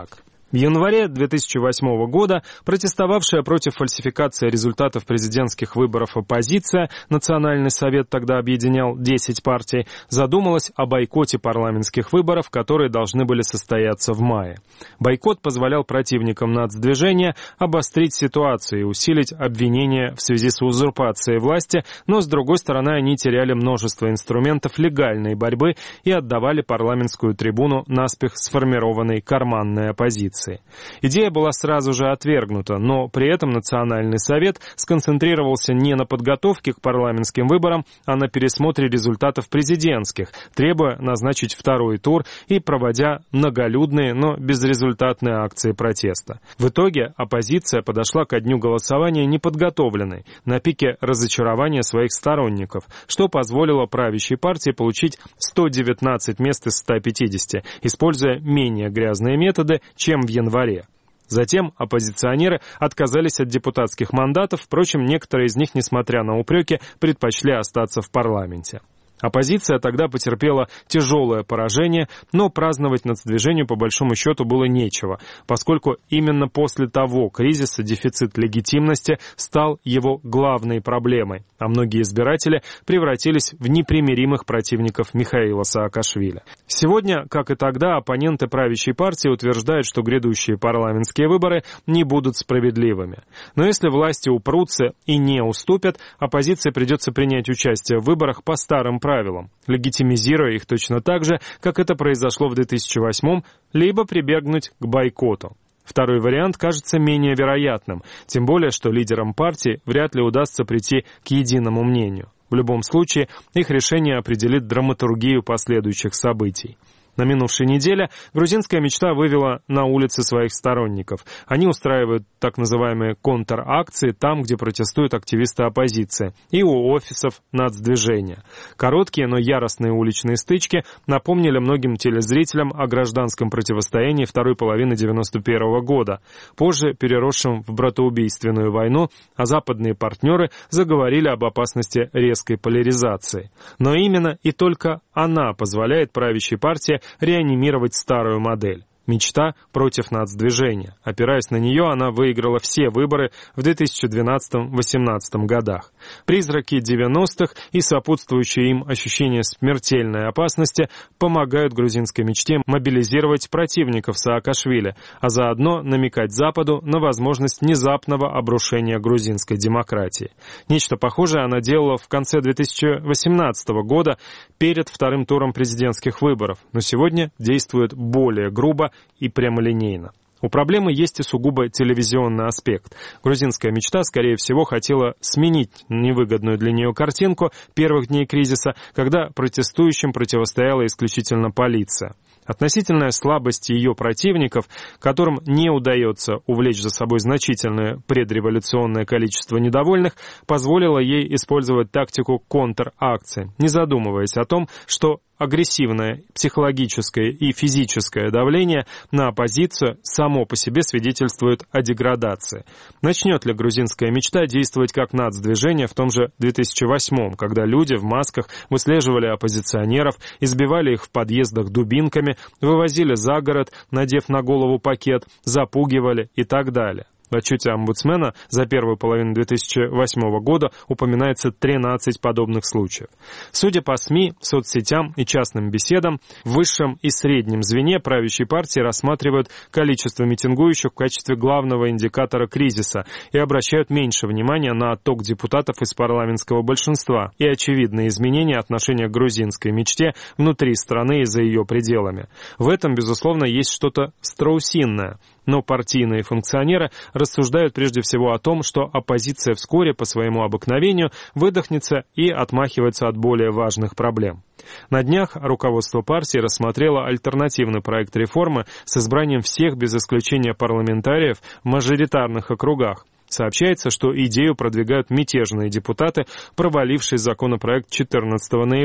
В январе две тысячи восьмого года протестовавшая против фальсификации результатов президентских выборов оппозиция, Национальный совет тогда объединял десять партий, задумалась о бойкоте парламентских выборов, которые должны были состояться в мае. Бойкот позволял противникам нацдвижения обострить ситуацию и усилить обвинения в связи с узурпацией власти, но, с другой стороны, они теряли множество инструментов легальной борьбы и отдавали парламентскую трибуну наспех сформированной карманной оппозиции. Идея была сразу же отвергнута, но при этом Национальный совет сконцентрировался не на подготовке к парламентским выборам, а на пересмотре результатов президентских, требуя назначить второй тур и проводя многолюдные, но безрезультатные акции протеста. В итоге оппозиция подошла ко дню голосования неподготовленной, на пике разочарования своих сторонников, что позволило правящей партии получить сто девятнадцать мест из ста пятидесяти, используя менее грязные методы, чем в январе. Затем оппозиционеры отказались от депутатских мандатов, впрочем, некоторые из них, несмотря на упреки, предпочли остаться в парламенте. Оппозиция тогда потерпела тяжелое поражение, но праздновать нацдвижению по большому счету было нечего, поскольку именно после того кризиса дефицит легитимности стал его главной проблемой, а многие избиратели превратились в непримиримых противников Михаила Саакашвили. Сегодня, как и тогда, оппоненты правящей партии утверждают, что грядущие парламентские выборы не будут справедливыми. Но если власти упрутся и не уступят, оппозиции придется принять участие в выборах по старым правилам, легитимизируя их точно так же, как это произошло в две тысячи восьмом, либо прибегнуть к бойкоту. Второй вариант кажется менее вероятным, тем более, что лидерам партии вряд ли удастся прийти к единому мнению. В любом случае, их решение определит драматургию последующих событий. На минувшей неделе грузинская мечта вывела на улицы своих сторонников. Они устраивают так называемые контр-акции там, где протестуют активисты оппозиции, и у офисов нацдвижения. Короткие, но яростные уличные стычки напомнили многим телезрителям о гражданском противостоянии второй половины девяносто первого года, позже переросшем в братоубийственную войну, а западные партнеры заговорили об опасности резкой поляризации. Но именно и только она позволяет правящей партии реанимировать старую модель. Мечта против нацдвижения. Опираясь на нее, она выиграла все выборы в две тысячи двенадцатом — две тысячи восемнадцатом годах. Призраки девяностых и сопутствующие им ощущение смертельной опасности помогают грузинской мечте мобилизировать противников Саакашвили, а заодно намекать Западу на возможность внезапного обрушения грузинской демократии. Нечто похожее она делала в конце две тысячи восемнадцатого года перед вторым туром президентских выборов, но сегодня действует более грубо и прямолинейно. У проблемы есть и сугубо телевизионный аспект. Грузинская мечта, скорее всего, хотела сменить невыгодную для нее картинку первых дней кризиса, когда протестующим противостояла исключительно полиция. Относительная слабость ее противников, которым не удается увлечь за собой значительное предреволюционное количество недовольных, позволила ей использовать тактику контр-акции, не задумываясь о том, что агрессивное психологическое и физическое давление на оппозицию само по себе свидетельствует о деградации. Начнет ли грузинская мечта действовать как нацдвижение в том же две тысячи восьмом, когда люди в масках выслеживали оппозиционеров, избивали их в подъездах дубинками, вывозили за город, надев на голову пакет, запугивали и так далее? В отчете омбудсмена за первую половину две тысячи восьмого года упоминается тринадцать подобных случаев. Судя по СМИ, соцсетям и частным беседам, в высшем и среднем звене правящей партии рассматривают количество митингующих в качестве главного индикатора кризиса и обращают меньше внимания на отток депутатов из парламентского большинства и очевидные изменения отношения к грузинской мечте внутри страны и за ее пределами. В этом, безусловно, есть что-то страусинное. Но партийные функционеры рассуждают прежде всего о том, что оппозиция вскоре по своему обыкновению выдохнется и отмахивается от более важных проблем. На днях руководство партии рассмотрело альтернативный проект реформы с избранием всех без исключения парламентариев в мажоритарных округах. Сообщается, что идею продвигают мятежные депутаты, провалившие законопроект четырнадцатого ноября.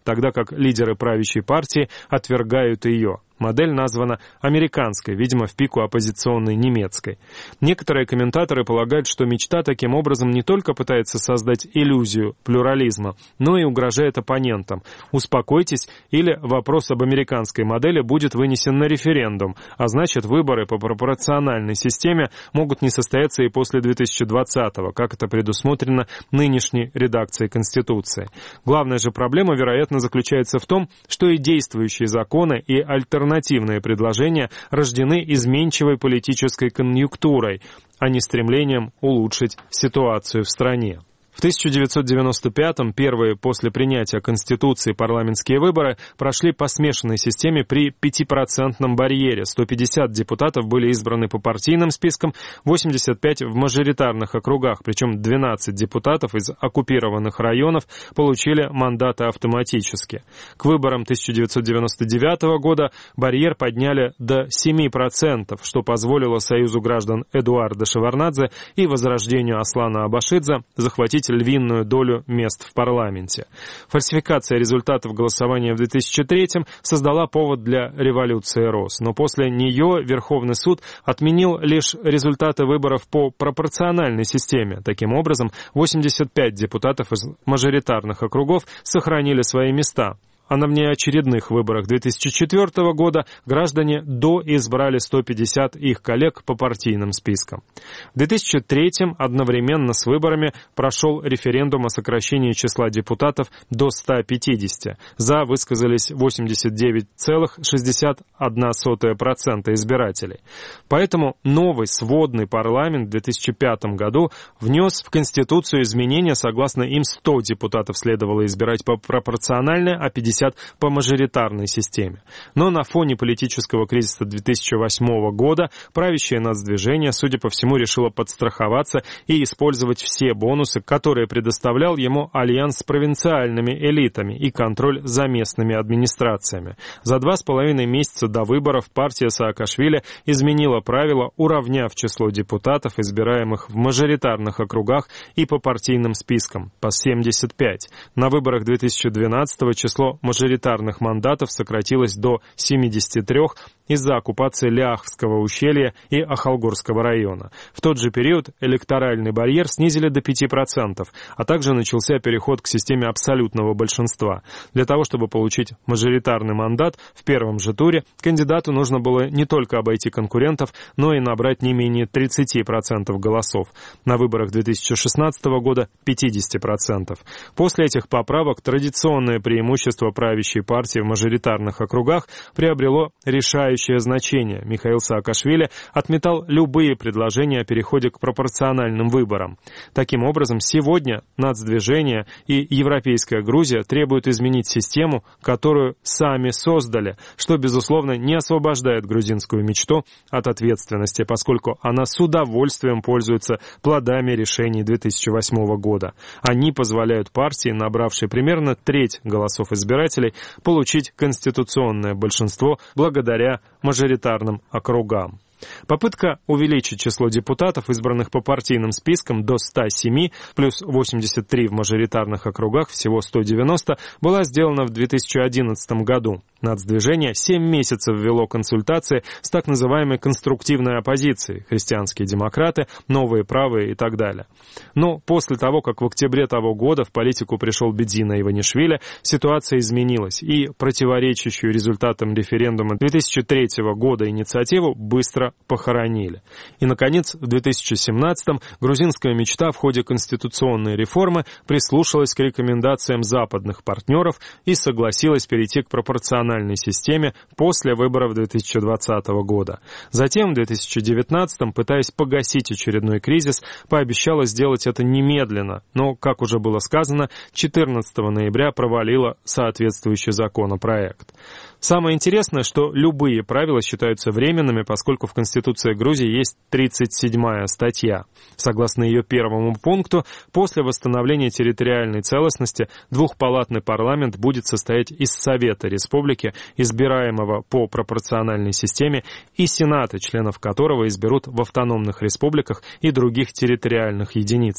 тогда как лидеры правящей партии отвергают ее. Модель названа американской, видимо, в пику оппозиционной немецкой. Некоторые комментаторы полагают, что мечта таким образом не только пытается создать иллюзию плюрализма, но и угрожает оппонентам. Успокойтесь, или вопрос об американской модели будет вынесен на референдум, а значит, выборы по пропорциональной системе могут не состояться и после две тысячи двадцатого, как это предусмотрено нынешней редакцией Конституции. Главная же проблема, вероятно, заключается в том, что и действующие законы, и альтернативные Альтернативные предложения рождены изменчивой политической конъюнктурой, а не стремлением улучшить ситуацию в стране. В тысяча девятьсот девяносто пятом первые после принятия Конституции парламентские выборы прошли по смешанной системе при пятипроцентном барьере. сто пятьдесят депутатов были избраны по партийным спискам, восемьдесят пять в мажоритарных округах, причем двенадцать депутатов из оккупированных районов получили мандаты автоматически. К выборам тысяча девятьсот девяносто девятого года барьер подняли до семи процентов, что позволило Союзу граждан Эдуарда Шеварднадзе и Возрождению Аслана Абашидзе захватить львиную долю мест в парламенте. Фальсификация результатов голосования в две тысячи третьем создала повод для революции роз, но после нее Верховный суд отменил лишь результаты выборов по пропорциональной системе. Таким образом, восемьдесят пять депутатов из мажоритарных округов сохранили свои места. А на внеочередных выборах две тысячи четвёртого года граждане доизбрали сто пятьдесят их коллег по партийным спискам. В две тысячи третьем одновременно с выборами прошел референдум о сокращении числа депутатов до ста пятидесяти. За высказались восемьдесят девять целых шестьдесят одна сотая процента избирателей. Поэтому новый сводный парламент в две тысячи пятом году внес в Конституцию изменения, согласно им сто депутатов следовало избирать по пропорциональной, а пятьдесят по мажоритарной системе. Но на фоне политического кризиса две тысячи восьмого года правящее нацдвижение, судя по всему, решило подстраховаться и использовать все бонусы, которые предоставлял ему альянс с провинциальными элитами и контроль за местными администрациями. За два с половиной месяца до выборов партия Саакашвили изменила правила, уравняв число депутатов, избираемых в мажоритарных округах и по партийным спискам, по семьдесят пять. На выборах две тысячи двенадцатого число мажоритарных мандатов сократилось до семидесяти трёх из-за оккупации Ляховского ущелья и Ахалгорского района. В тот же период электоральный барьер снизили до пяти процентов, а также начался переход к системе абсолютного большинства. Для того, чтобы получить мажоритарный мандат в первом же туре, кандидату нужно было не только обойти конкурентов, но и набрать не менее тридцати процентов голосов. На выборах две тысячи шестнадцатого года пятьдесят процентов. После этих поправок традиционное преимущество правящей партии в мажоритарных округах приобрело решающее значение. Михаил Саакашвили отметал любые предложения о переходе к пропорциональным выборам. Таким образом, сегодня нацдвижение и Европейская Грузия требуют изменить систему, которую сами создали, что, безусловно, не освобождает грузинскую мечту от ответственности, поскольку она с удовольствием пользуется плодами решений две тысячи восьмого года. Они позволяют партии, набравшей примерно треть голосов избирателей, получить конституционное большинство благодаря мажоритарным округам. Попытка увеличить число депутатов, избранных по партийным спискам, до ста семи, плюс восемьдесят три в мажоритарных округах, всего сто девяносто, была сделана в две тысячи одиннадцатом году. Нацдвижение семь месяцев вело консультации с так называемой конструктивной оппозицией, христианские демократы, новые правые и так далее. Но после того, как в октябре того года в политику пришел Бедзина Иванишвили, ситуация изменилась, и противоречащую результатам референдума две тысячи третьего года инициативу быстро похоронили. И, наконец, в две тысячи семнадцатом грузинская мечта в ходе конституционной реформы прислушалась к рекомендациям западных партнеров и согласилась перейти к пропорциональной системе после выборов две тысячи двадцатого года. Затем, в две тысячи девятнадцатом, пытаясь погасить очередной кризис, пообещала сделать это немедленно, но, как уже было сказано, четырнадцатого ноября провалила соответствующий законопроект. Самое интересное, что любые правила считаются временными, поскольку в Конституции Грузии есть тридцать седьмая статья. Согласно ее первому пункту, после восстановления территориальной целостности двухпалатный парламент будет состоять из Совета Республики, избираемого по пропорциональной системе, и Сената, членов которого изберут в автономных республиках и других территориальных единицах.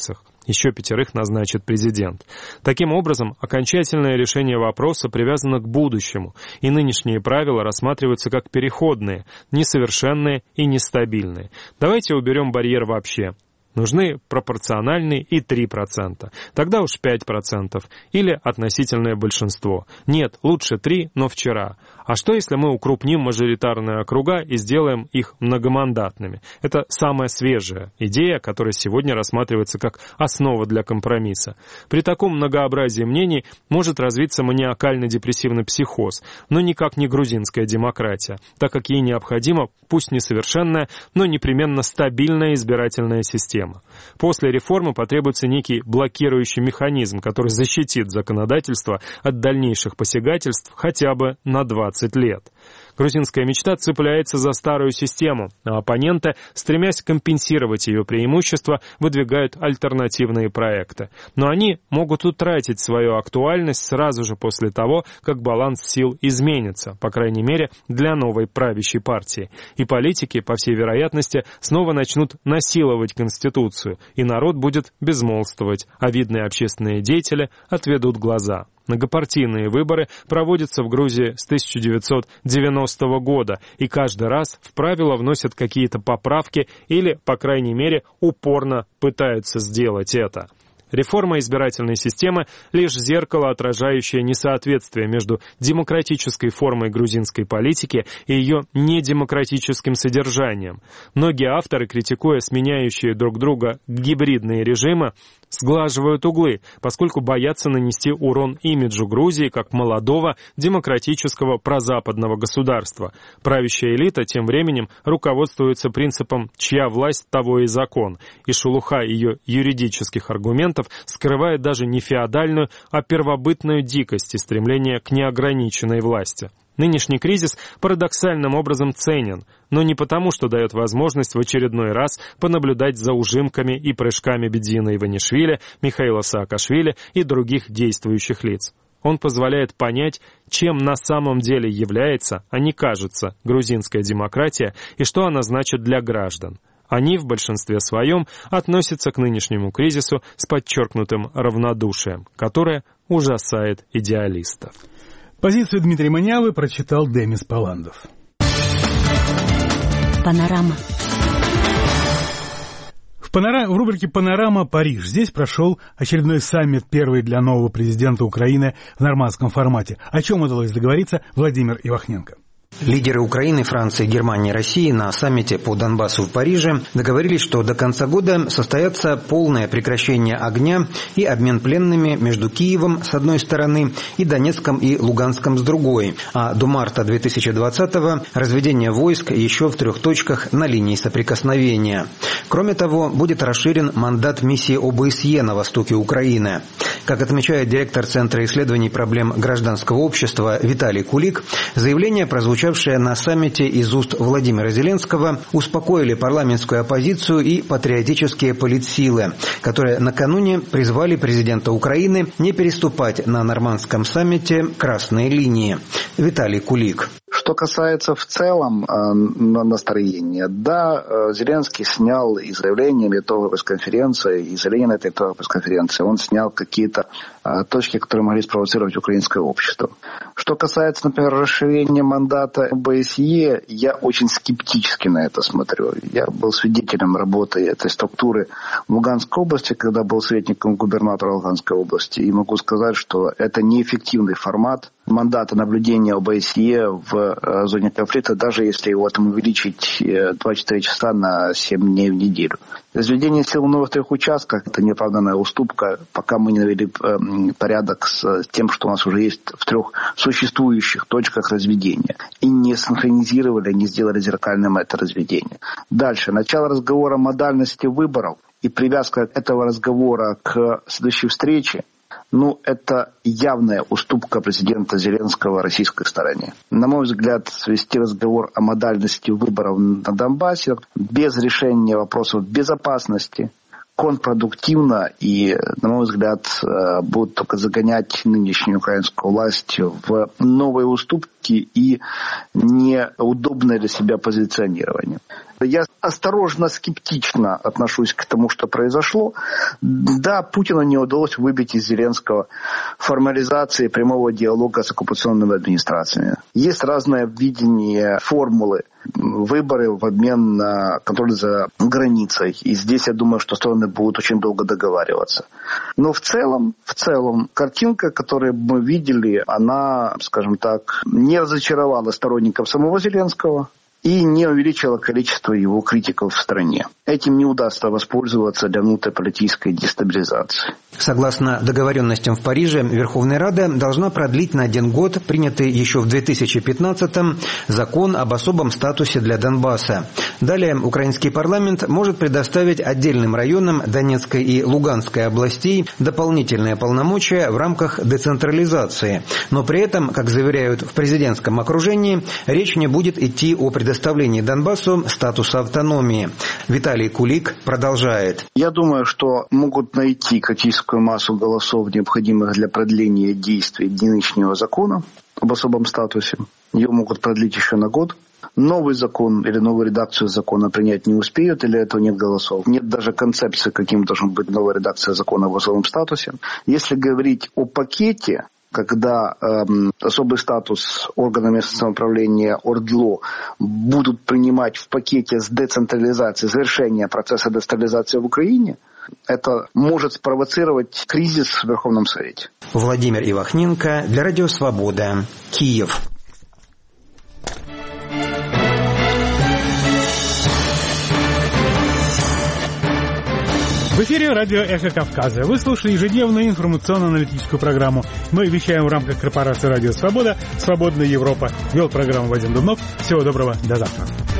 Еще пятерых назначит президент. Таким образом, окончательное решение вопроса привязано к будущему, и нынешние правила рассматриваются как переходные, несовершенные и нестабильные. Давайте уберем барьер вообще. Нужны пропорциональные и три процента. Тогда уж пять процентов. Или относительное большинство. Нет, лучше три, но вчера. А что, если мы укрупним мажоритарные округа и сделаем их многомандатными? Это самая свежая идея, которая сегодня рассматривается как основа для компромисса. При таком многообразии мнений может развиться маниакально-депрессивный психоз, но никак не грузинская демократия, так как ей необходима, пусть несовершенная, но непременно стабильная избирательная система. После реформы потребуется некий блокирующий механизм, который защитит законодательство от дальнейших посягательств хотя бы на двадцать лет. Грузинская мечта цепляется за старую систему, а оппоненты, стремясь компенсировать ее преимущества, выдвигают альтернативные проекты. Но они могут утратить свою актуальность сразу же после того, как баланс сил изменится, по крайней мере, для новой правящей партии. И политики, по всей вероятности, снова начнут насиловать Конституцию, и народ будет безмолвствовать, а видные общественные деятели отведут глаза. Многопартийные выборы проводятся в Грузии с тысяча девятьсот девяностого года, и каждый раз в правила вносят какие-то поправки или, по крайней мере, упорно пытаются сделать это. Реформа избирательной системы — лишь зеркало, отражающее несоответствие между демократической формой грузинской политики и ее недемократическим содержанием. Многие авторы, критикуя сменяющие друг друга гибридные режимы, сглаживают углы, поскольку боятся нанести урон имиджу Грузии как молодого, демократического, прозападного государства. Правящая элита тем временем руководствуется принципом «чья власть, того и закон», и шелуха ее юридических аргументов скрывает даже не феодальную, а первобытную дикость и стремление к неограниченной власти. Нынешний кризис парадоксальным образом ценен, но не потому, что дает возможность в очередной раз понаблюдать за ужимками и прыжками Бедзина Иванишвили, Михаила Саакашвили и других действующих лиц. Он позволяет понять, чем на самом деле является, а не кажется, грузинская демократия и что она значит для граждан. Они в большинстве своем относятся к нынешнему кризису с подчеркнутым равнодушием, которое ужасает идеалистов. Позицию Дмитрия Манявы прочитал Демис Паландов. Панорама. В, панора... в рубрике «Панорама. Париж» здесь прошел очередной саммит, первый для нового президента Украины в нормандском формате. О чем удалось договориться, Владимир Ивахненко. Лидеры Украины, Франции, Германии и России на саммите по Донбассу в Париже договорились, что до конца года состоятся полное прекращение огня и обмен пленными между Киевом с одной стороны и Донецком и Луганском с другой, а до марта две тысячи двадцатого разведение войск еще в трех точках на линии соприкосновения. Кроме того, будет расширен мандат миссии ОБСЕ на востоке Украины. Как отмечает директор Центра исследований проблем гражданского общества Виталий Кулик, заявление прозвучало на саммите из уст Владимира Зеленского, успокоили парламентскую оппозицию и патриотические политсилы, которые накануне призвали президента Украины не переступать на нормандском саммите красные линии. Виталий Кулик. Что касается в целом э, настроения, да, Зеленский снял и заявление итоговой пресс-конференции, и заявление на этой итоговой пресс-конференции, он снял какие-то э, точки, которые могли спровоцировать украинское общество. Что касается, например, расширения мандата ОБСЕ, я очень скептически на это смотрю. Я был свидетелем работы этой структуры в Луганской области, когда был советником губернатора Луганской области, и могу сказать, что это неэффективный формат мандата наблюдения ОБСЕ в зоне конфликта, даже если его там увеличить двадцать четыре часа на семь дней в неделю. Разведение сил в новых трех участках – это неоправданная уступка, пока мы не навели порядок с тем, что у нас уже есть в трех существующих точках разведения, и не синхронизировали, не сделали зеркальным это разведение. Дальше. Начало разговора о модальности выборов и привязка этого разговора к следующей встрече. Ну, это явная уступка президента Зеленского российской стороне. На мой взгляд, свести разговор о модальности выборов на Донбассе без решения вопросов безопасности контрпродуктивно и, на мой взгляд, будет только загонять нынешнюю украинскую власть в новые уступки и неудобное для себя позиционирование. Я осторожно, скептично отношусь к тому, что произошло. Да, Путину не удалось выбить из Зеленского формализации прямого диалога с оккупационными администрациями. Есть разное видение формулы выборы в обмен на контроль за границей. И здесь я думаю, что стороны будут очень долго договариваться. Но в целом, в целом, картинка, которую мы видели, она, скажем так, не разочаровала сторонников самого Зеленского и не увеличила количество его критиков в стране. Этим не удастся воспользоваться для внутриполитической дестабилизации. Согласно договоренностям в Париже, Верховная Рада должна продлить на один год принятый еще в две тысячи пятнадцатом закон об особом статусе для Донбасса. Далее украинский парламент может предоставить отдельным районам Донецкой и Луганской областей дополнительные полномочия в рамках децентрализации. Но при этом, как заверяют в президентском окружении, речь не будет идти о предоставлении Донбассу статуса автономии. Виталий Кулик продолжает. Я думаю, что могут найти критическую массу голосов, необходимых для продления действий нынешнего закона об особом статусе. Ее могут продлить еще на год. Новый закон или новую редакцию закона принять не успеют, или этого нет голосов. Нет даже концепции, каким должна быть новая редакция закона об особом статусе. Если говорить о пакете, когда эм, особый статус органов местного самоуправления ОРДЛО будут принимать в пакете с децентрализацией, завершения процесса децентрализации в Украине, это может спровоцировать кризис в Верховном Совете. Владимир Ивахненко для Радио Свобода, Киев. В эфире радио «Эхо Кавказа». Вы слушали ежедневную информационно-аналитическую программу. Мы вещаем в рамках корпорации «Радио Свобода». «Свободная Европа». Вел программу Вадим Дубнов. Всего доброго. До завтра.